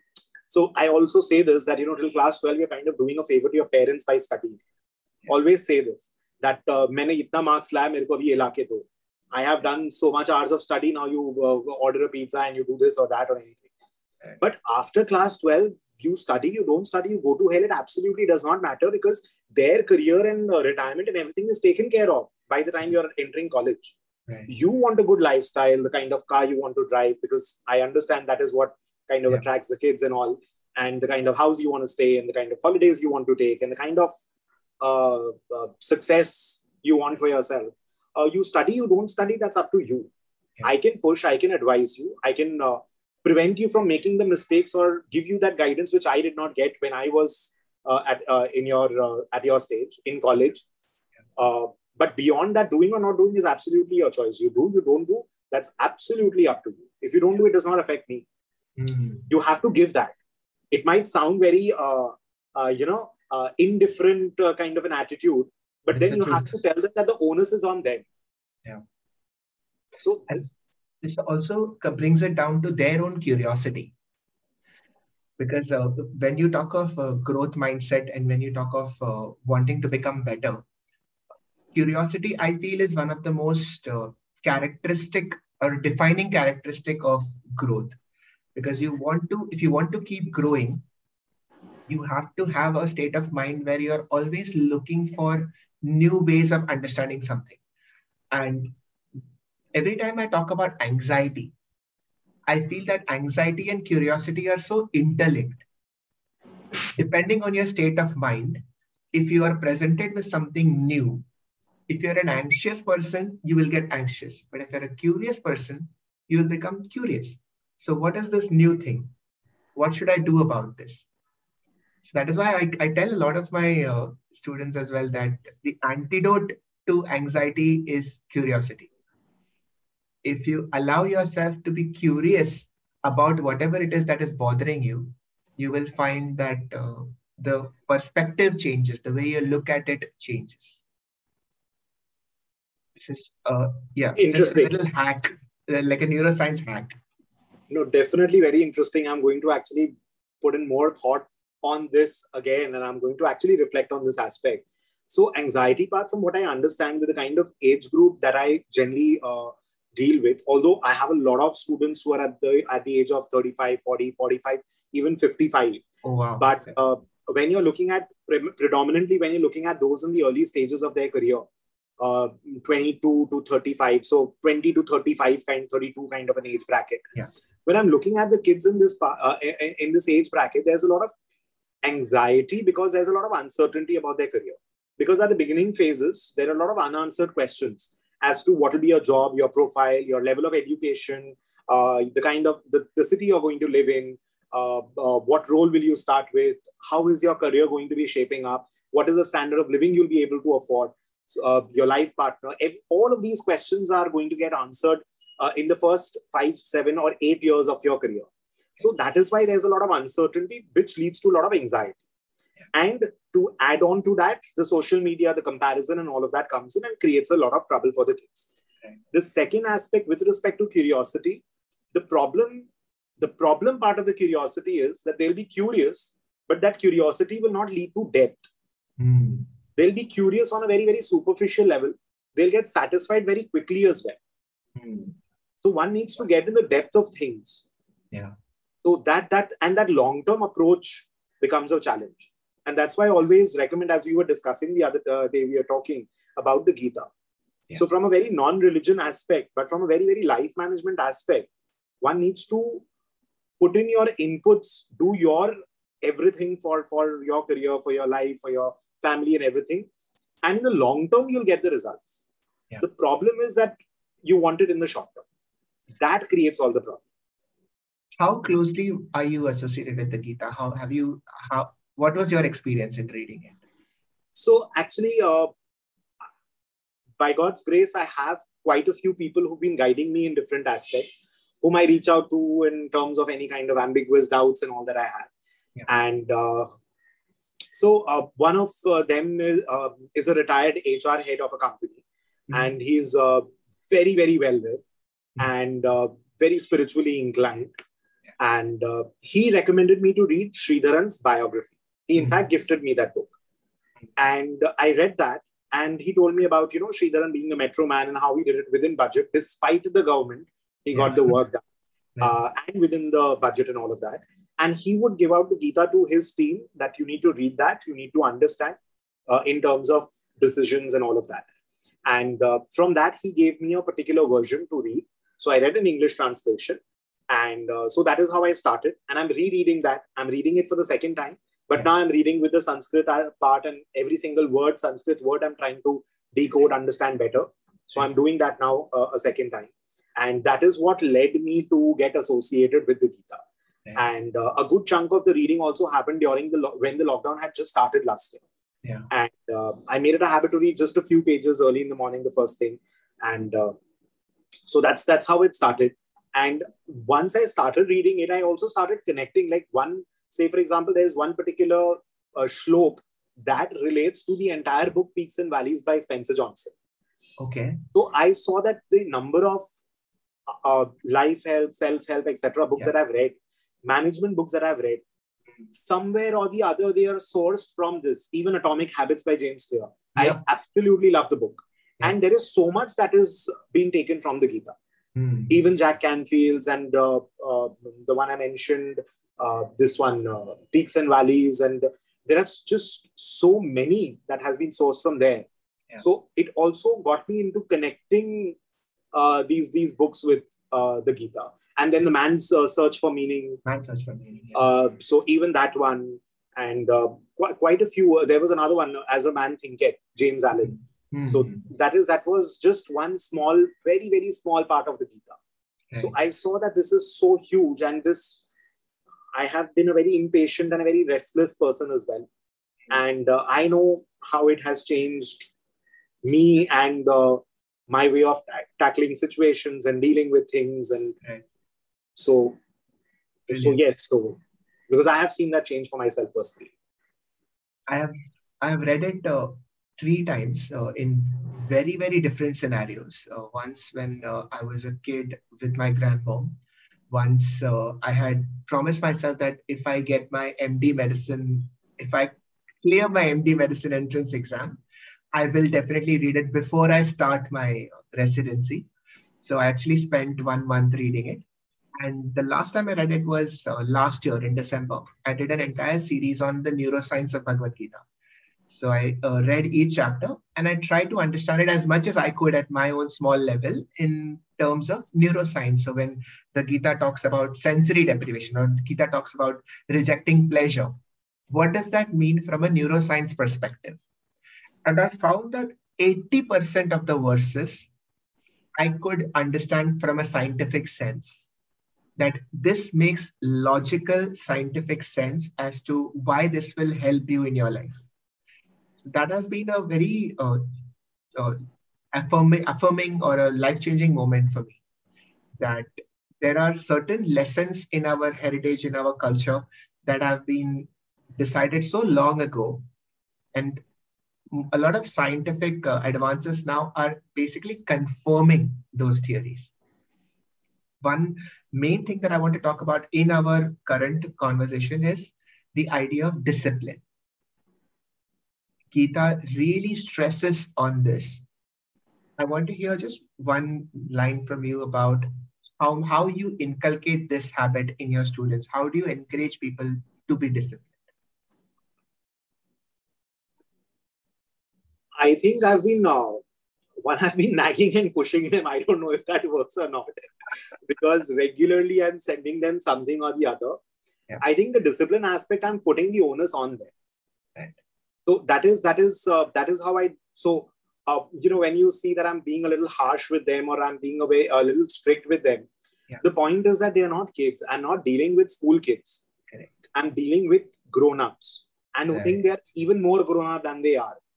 so I also say this, that, you know, till class twelve, you're kind of doing a favor to your parents by studying. Yeah. Always say this, that uh, maine itna marks laya, mere ko abhi ye la ke do. I have done so much hours of study, now you uh, order a pizza and you do this or that or anything. Right. But after class twelve, you study, you don't study, you go to hell, it absolutely does not matter because their career and uh, retirement and everything is taken care of by the time you're entering college. Right. You want a good lifestyle, the kind of car you want to drive, because I understand that is what kind of yeah. attracts the kids and all, and the kind of house you want to stay and the kind of holidays you want to take and the kind of uh, uh, success you want for yourself. Uh, you study, you don't study, that's up to you. Yeah. I can push, I can advise you, I can uh, prevent you from making the mistakes or give you that guidance, which I did not get when I was uh, at uh, in your uh, at your stage in college. Uh, but beyond that, doing or not doing is absolutely your choice. You do, you don't do, that's absolutely up to you. If you don't do, it does not affect me. Mm-hmm. You have to give that. It might sound very, uh, uh, you know, uh, indifferent uh, kind of an attitude, but it's then the you truth. Have to tell them that the onus is on them. Yeah. So and this also brings it down to their own curiosity. Because uh, when you talk of uh, growth mindset and when you talk of uh, wanting to become better, curiosity, I feel, is one of the most uh, characteristic or defining characteristic of growth. Because you want to, if you want to keep growing, you have to have a state of mind where you're always looking for new ways of understanding something. And every time I talk about anxiety, I feel that anxiety and curiosity are so interlinked. Depending on your state of mind, if you are presented with something new, if you're an anxious person, you will get anxious. But if you're a curious person, you will become curious. So what is this new thing? What should I do about this? So that is why I, I tell a lot of my uh, students as well that the antidote to anxiety is curiosity. If you allow yourself to be curious about whatever it is that is bothering you, you will find that uh, the perspective changes, the way you look at it changes. This is, uh, yeah, just a little hack, uh, like a neuroscience hack. No, definitely very interesting. I'm going to actually put in more thought on this again, and I'm going to actually reflect on this aspect. So anxiety part, from what I understand with the kind of age group that I generally uh, deal with, although I have a lot of students who are at the at the age of thirty-five, forty, forty-five, even fifty-five. Oh, wow. But uh, when you're looking at, pre- predominantly when you're looking at those in the early stages of their career, uh, twenty-two to thirty-five, so twenty to thirty-five, kind, thirty-two kind of an age bracket. Yeah. When I'm looking at the kids in this, uh, in this age bracket, there's a lot of anxiety because there's a lot of uncertainty about their career. Because at the beginning phases, there are a lot of unanswered questions as to what will be your job, your profile, your level of education, uh, the kind of the, the city you're going to live in, uh, uh, what role will you start with, how is your career going to be shaping up, what is the standard of living you'll be able to afford, so, uh, your life partner. Every, all of these questions are going to get answered uh, in the first five, seven or eight years of your career. So that is why there's a lot of uncertainty, which leads to a lot of anxiety. And to add on to that, the social media, the comparison and all of that comes in and creates a lot of trouble for the kids. Okay. The second aspect with respect to curiosity, the problem, the problem part of the curiosity is that they'll be curious, but that curiosity will not lead to depth. Mm. They'll be curious on a very, very superficial level. They'll get satisfied very quickly as well. Mm. So one needs to get in the depth of things. Yeah. So that, that, and that long-term approach becomes a challenge. And that's why I always recommend, as we were discussing the other uh, day, we were talking about the Gita. Yeah. So from a very non-religion aspect, but from a very, very life management aspect, one needs to put in your inputs, do your everything for, for your career, for your life, for your family and everything. And in the long term, you'll get the results. Yeah. The problem is that you want it in the short term. That creates all the problems. How closely are you associated with the Gita? How have you, how, what was your experience in reading it? So actually, uh, by God's grace, I have quite a few people who've been guiding me in different aspects, whom I reach out to in terms of any kind of ambiguous doubts and all that I have. Yeah. And uh, so uh, one of uh, them is, uh, is a retired H R head of a company. Mm-hmm. And he's uh, very, very well read mm-hmm. and uh, very spiritually inclined. Yeah. And uh, he recommended me to read Sridharan's biography. He, in mm-hmm. fact, gifted me that book. And uh, I read that. And he told me about, you know, Sridharan being a metro man and how he did it within budget. Despite the government, he yeah. got the work done. Uh, and within the budget and all of that. And he would give out the Gita to his team that you need to read that, you need to understand uh, in terms of decisions and all of that. And uh, from that, he gave me a particular version to read. So I read an English translation. And uh, so that is how I started. And I'm rereading that. I'm reading it for the second time. But yeah. now I'm reading with the Sanskrit part, and every single word, Sanskrit word, I'm trying to decode, understand better. So I'm doing that now uh, a second time. And that is what led me to get associated with the Gita. Yeah. And uh, a good chunk of the reading also happened during the lo- when the lockdown had just started last year. Yeah. And uh, I made it a habit to read just a few pages early in the morning, the first thing. And uh, so that's that's how it started. And once I started reading it, I also started connecting. Like one, say for example, there's one particular uh, shlok that relates to the entire book Peaks and Valleys by Spencer Johnson. Okay. So I saw that the number of uh, life help, self-help, et cetera books yeah. that I've read, management books that I've read, somewhere or the other, they are sourced from this. Even Atomic Habits by James Clear. Yeah. I absolutely love the book. Yeah. And there is so much that is being taken from the Gita. Hmm. Even Jack Canfield's and uh, uh, the one I mentioned, uh, this one, uh, Peaks and Valleys. And there are just so many that has been sourced from there. Yeah. So it also got me into connecting uh, these, these books with uh, the Gita. And then the Man's uh, Search for Meaning. Man's Search for Meaning. Yeah. Uh, so even that one, and uh, quite, quite a few. Uh, there was another one, As a Man Thinketh, James Allen. Mm-hmm. So that is that was just one small, very, very small part of the Gita. Okay. So I saw that this is so huge, and this, I have been a very impatient and a very restless person as well. And uh, I know how it has changed me and uh, my way of ta- tackling situations and dealing with things. And okay. so, Brilliant. so yes, so because I have seen that change for myself personally. I have, I have read it uh, three times uh, in very, very different scenarios. Uh, once when uh, I was a kid with my grandmom. Once uh, I had promised myself that if I get my M D medicine, if I clear my M D medicine entrance exam, I will definitely read it before I start my residency. So I actually spent one month reading it. And the last time I read it was uh, last year in December. I did an entire series on the neuroscience of Bhagavad Gita. So I uh, read each chapter and I tried to understand it as much as I could at my own small level in terms of neuroscience. So when the Gita talks about sensory deprivation or the Gita talks about rejecting pleasure, what does that mean from a neuroscience perspective? And I found that eighty percent of the verses I could understand from a scientific sense. That this makes logical scientific sense as to why this will help you in your life. So that has been a very uh, uh, affirming, affirming or a life-changing moment for me. That there are certain lessons in our heritage, in our culture that have been decided so long ago. And a lot of scientific uh, advances now are basically confirming those theories. One main thing that I want to talk about in our current conversation is the idea of discipline. Gita really stresses on this. I want to hear just one line from you about how, how you inculcate this habit in your students. How do you encourage people to be disciplined? I think I've been, uh, one, I've been nagging and pushing them. I don't know if that works or not. Because regularly I'm sending them something or the other. Yeah. I think the discipline aspect, I'm putting the onus on them. Right. So that is, that is, uh, that is how I, so, uh, you know, when you see that I'm being a little harsh with them or I'm being a, way, a little strict with them, yeah. the point is that they are not kids. I'm not dealing with school kids. Correct. I'm dealing with grown-ups and who right. think they are even more grown-up than they are.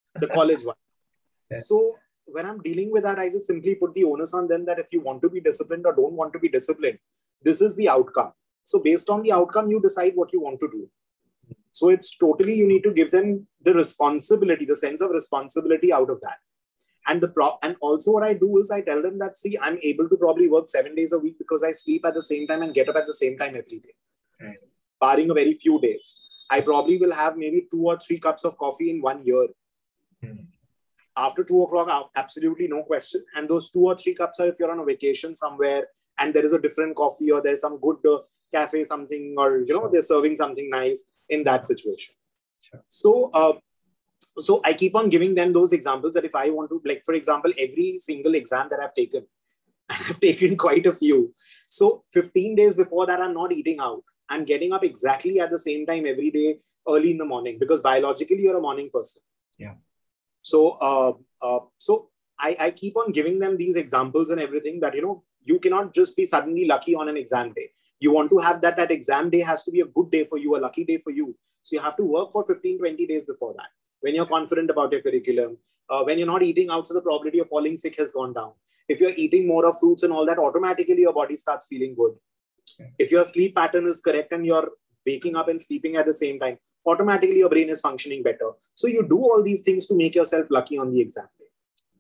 the college one. Yeah. So when I'm dealing with that, I just simply put the onus on them that if you want to be disciplined or don't want to be disciplined, this is the outcome. So based on the outcome, you decide what you want to do. So it's totally, you need to give them the responsibility, the sense of responsibility out of that. And the pro- and also what I do is I tell them that, see, I'm able to probably work seven days a week because I sleep at the same time and get up at the same time every day. Right. Barring a very few days. I probably will have maybe two or three cups of coffee in one year. Hmm. After two o'clock, absolutely no question. And those two or three cups are if you're on a vacation somewhere and there is a different coffee or there's some good uh, cafe, something, or, you know, sure, they're serving something nice in that situation. Sure. So, uh, so I keep on giving them those examples that if I want to, like, for example, every single exam that I've taken, I've taken quite a few. So fifteen days before that, I'm not eating out. I'm getting up exactly at the same time every day, early in the morning, because biologically you're a morning person. Yeah. So, uh, uh, so I, I keep on giving them these examples and everything that, you know, you cannot just be suddenly lucky on an exam day. You want to have that, that exam day has to be a good day for you, a lucky day for you. So you have to work for fifteen, twenty days before that. When you're confident about your curriculum, uh, when you're not eating out, so the probability of falling sick has gone down. If you're eating more of fruits and all that, automatically your body starts feeling good. Okay. If your sleep pattern is correct and you're waking up and sleeping at the same time, automatically your brain is functioning better. So you do all these things to make yourself lucky on the exam day.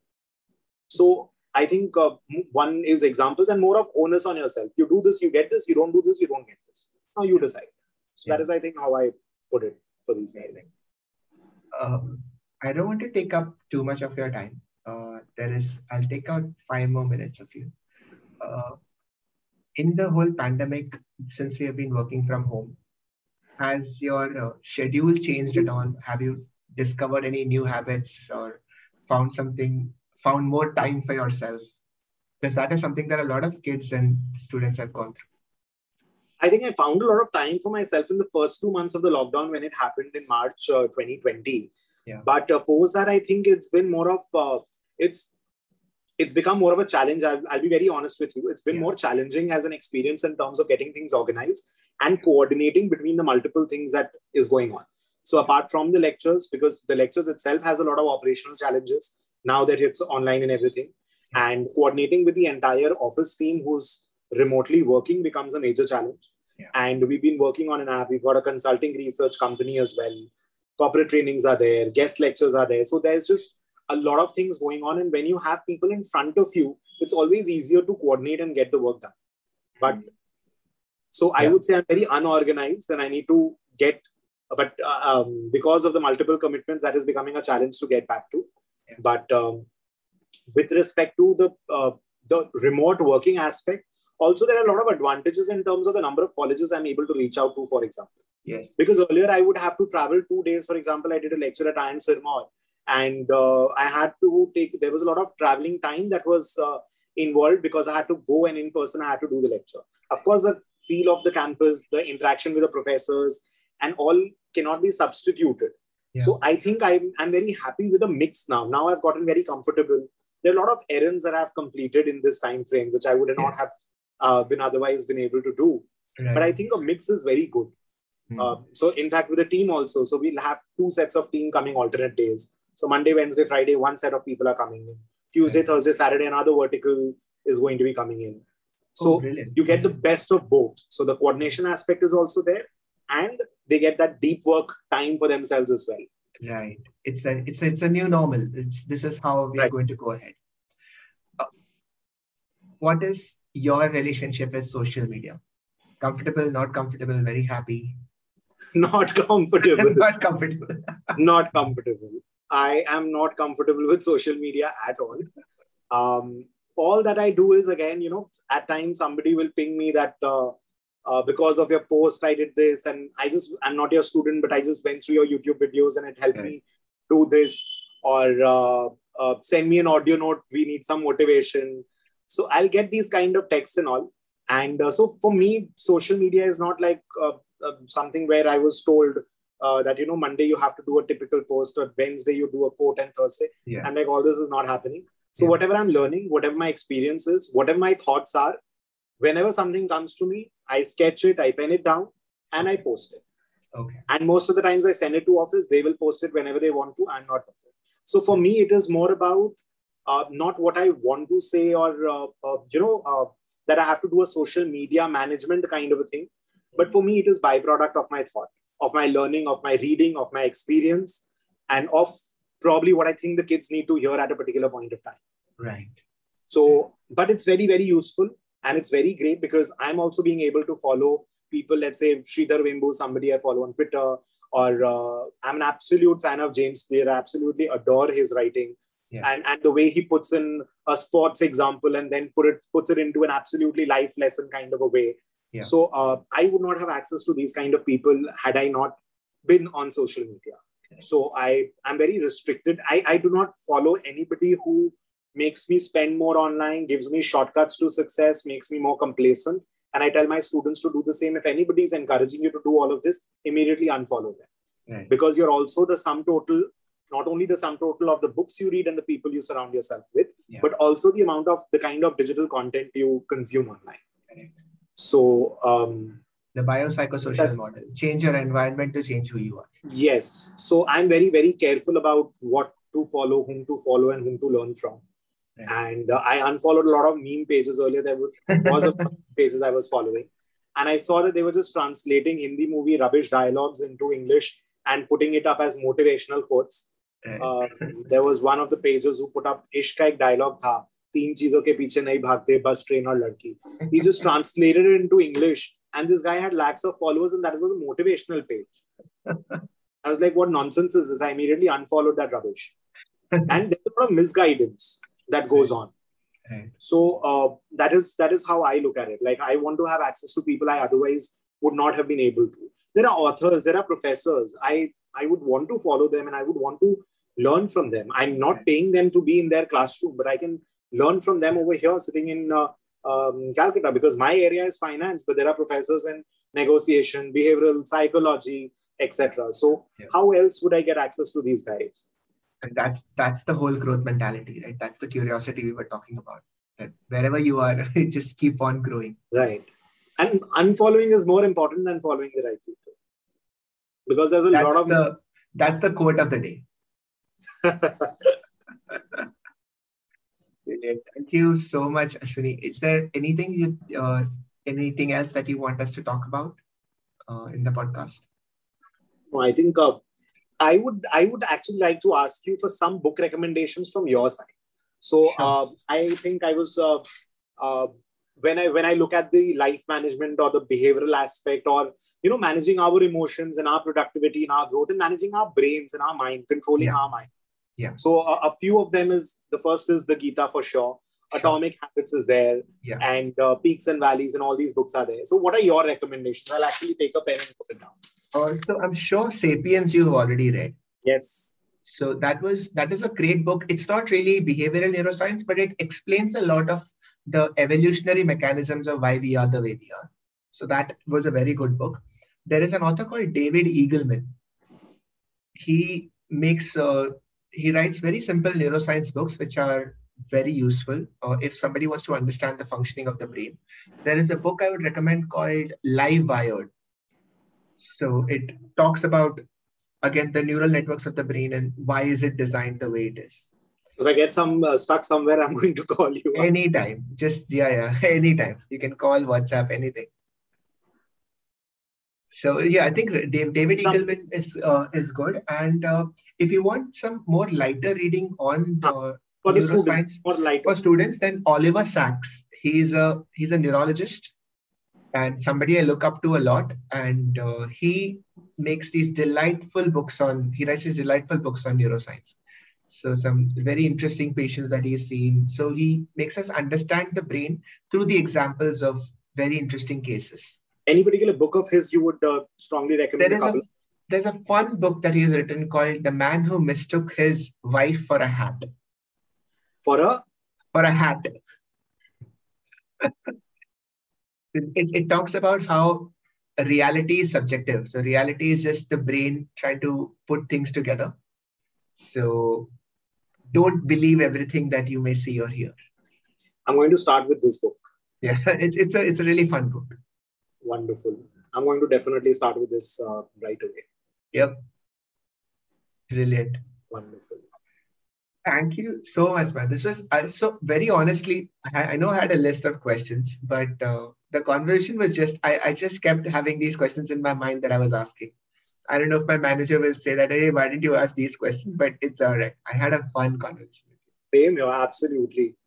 So I think uh, one is examples and more of onus on yourself. You do this, you get this. You don't do this, you don't get this. Now you decide. So yeah. That is, I think, how I put it for these guys. Um, I don't want to take up too much of your time. Uh, there is, I'll take out five more minutes of you. Uh, in the whole pandemic, since we have been working from home, has your uh, schedule changed at all? Have you discovered any new habits or found something, found more time for yourself? Because that is something that a lot of kids and students have gone through. I think I found a lot of time for myself in the first two months of the lockdown when it happened in March uh, twenty twenty. Yeah. But uh, post that, I think it's been more of, uh, it's it's become more of a challenge. I'll, I'll be very honest with you. It's been yeah. more challenging as an experience in terms of getting things organized and coordinating between the multiple things that is going on. So apart from the lectures, because the lectures itself has a lot of operational challenges now that it's online and everything, yeah. and coordinating with the entire office team who's remotely working becomes a major challenge. Yeah. And we've been working on an app. We've got a consulting research company as well. Corporate trainings are there. Guest lectures are there. So there's just a lot of things going on. And when you have people in front of you, it's always easier to coordinate and get the work done. But so yeah. I would say I'm very unorganized and I need to get, but uh, um, because of the multiple commitments, that is becoming a challenge to get back to. Yeah. But um, with respect to the, uh, the remote working aspect, also, there are a lot of advantages in terms of the number of colleges I'm able to reach out to, for example. Yes. Because earlier I would have to travel two days. For example, I did a lecture at I I M Sirmaur and uh, I had to take, there was a lot of traveling time that was uh, involved because I had to go and in person, I had to do the lecture. Of course, the feel of the campus, the interaction with the professors and all cannot be substituted. Yeah. So I think I'm, I'm very happy with the mix now. Now I've gotten very comfortable. There are a lot of errands that I've completed in this time frame, which I would yeah. not have Uh, been otherwise been able to do. Right. But I think a mix is very good. Mm. Uh, so in fact, with the team also, so we'll have two sets of team coming alternate days. So Monday, Wednesday, Friday, one set of people are coming in. Tuesday, right. Thursday, Saturday, another vertical is going to be coming in. So oh, you get the best of both. So the coordination aspect is also there and they get that deep work time for themselves as well. Right. It's a, it's a, it's a new normal. It's, this is how we right. are going to go ahead. Uh, what is your relationship with social media? Comfortable, not comfortable, very happy? Not comfortable. Not comfortable. Not comfortable. I am not comfortable with social media at all. Um, all that I do is, again, you know, at times somebody will ping me that uh, uh, because of your post, I did this. And I just, I'm not your student, but I just went through your YouTube videos and it helped okay. me do this. Or uh, uh, send me an audio note. We need some motivation. So I'll get these kind of texts and all. And uh, so for me, social media is not like uh, uh, something where I was told uh, that, you know, Monday you have to do a typical post or Wednesday you do a quote and Thursday. Yeah. And like all this is not happening. So yeah. whatever I'm learning, whatever my experience is, whatever my thoughts are, whenever something comes to me, I sketch it, I pen it down and I post it. Okay. And most of the times I send it to office, they will post it whenever they want to. I'm not. So for me, it is more about uh, not what I want to say or, uh, uh, you know, uh, that I have to do a social media management kind of a thing. But for me, it is byproduct of my thought, of my learning, of my reading, of my experience, and of probably what I think the kids need to hear at a particular point of time. Right. So, but it's very, very useful and it's very great because I'm also being able to follow people, let's say Sridhar Wembu, somebody I follow on Twitter, or uh, I'm an absolute fan of James Clear. I absolutely adore his writing. Yeah. And, and the way he puts in a sports example and then put it puts it into an absolutely life lesson kind of a way. Yeah. So uh, I would not have access to these kind of people had I not been on social media. Okay. So I am very restricted. I, I do not follow anybody who makes me spend more online, gives me shortcuts to success, makes me more complacent. And I tell my students to do the same. If anybody is encouraging you to do all of this, immediately unfollow them. Right. Because you're also the sum total, not only the sum total of the books you read and the people you surround yourself with, yeah. but also the amount of the kind of digital content you consume online. Right. So, um, the biopsychosocial model, change your environment to change who you are. Yes. So I'm very, very careful about what to follow, whom to follow, and whom to learn from. Right. And uh, I unfollowed a lot of meme pages earlier. There was a pages I was following. And I saw that they were just translating Hindi movie rubbish dialogues into English and putting it up as motivational quotes. Right. Uh, there was one of the pages who put up Ishq ka ek dialogue tha, teen cheezon ke piche nahi bhagte, bus, train aur ladki. He just translated it into English. And this guy had lakhs of followers and that was a motivational page. I was like, what nonsense is this? I immediately unfollowed that rubbish. And there's a lot of misguidance that goes on. Right. So uh, that is that is how I look at it. Like I want to have access to people I otherwise would not have been able to. There are authors, there are professors. I, I would want to follow them and I would want to learn from them. I'm not right. paying them to be in their classroom, but I can learn from them over here sitting in uh, um, Calcutta because my area is finance, but there are professors in negotiation, behavioral psychology, et cetera. So yeah. how else would I get access to these guys? And that's that's the whole growth mentality, right? That's the curiosity we were talking about. That wherever you are, just keep on growing. Right. And unfollowing is more important than following the right people. Because there's a that's lot of... The, that's the quote of the day. Thank you so much, Ashwini. Is there anything you, uh, anything else that you want us to talk about uh, in the podcast? No, I think... Uh, I would I would actually like to ask you for some book recommendations from your side. So sure. uh, I think I was uh, uh, when I when I look at the life management or the behavioral aspect or you know managing our emotions and our productivity and our growth and managing our brains and our mind, controlling yeah. our mind. Yeah. So uh, a few of them is the first is the Gita for sure. Sure. Atomic Habits is there, yeah. and uh, Peaks and Valleys and all these books are there. So what are your recommendations? I'll actually take a pen and put it down. Also, I'm sure Sapiens you have already read. Yes. So that was that is a great book. It's not really behavioral neuroscience, but it explains a lot of the evolutionary mechanisms of why we are the way we are. So that was a very good book. There is an author called David Eagleman. He makes uh, he writes very simple neuroscience books, which are very useful uh, if somebody wants to understand the functioning of the brain. There is a book I would recommend called Live Wired. So it talks about, again, the neural networks of the brain and why is it designed the way it is. If I get some uh, stuck somewhere, I'm going to call you. Anytime. Just, yeah, yeah, anytime. You can call, WhatsApp, anything. So, yeah, I think Dave, David Eagleman is uh, is good. And uh, if you want some more lighter reading on uh, for the neuroscience students, for, lighter. for students, then Oliver Sacks. He's a, he's a neurologist and somebody I look up to a lot. And uh, he makes these delightful books on, he writes these delightful books on neuroscience. So some very interesting patients that he's seen. So he makes us understand the brain through the examples of very interesting cases. Any particular book of his you would uh, strongly recommend? There is a, a, there's a fun book that he's written called The Man Who Mistook His Wife for a Hat. For a? For a hat. it, it talks about how reality is subjective. So reality is just the brain trying to put things together. So don't believe everything that you may see or hear. I'm going to start with this book. Yeah, it's it's a it's a really fun book. Wonderful. I'm going to definitely start with this uh, right away. Yep. Brilliant. Wonderful. Thank you so much, man. This was uh, so very honestly. I, I know I had a list of questions, but uh, the conversation was just I, I just kept having these questions in my mind that I was asking. I don't know if my manager will say that, hey, why didn't you ask these questions? But it's all right. I had a fun conversation. Same here, absolutely.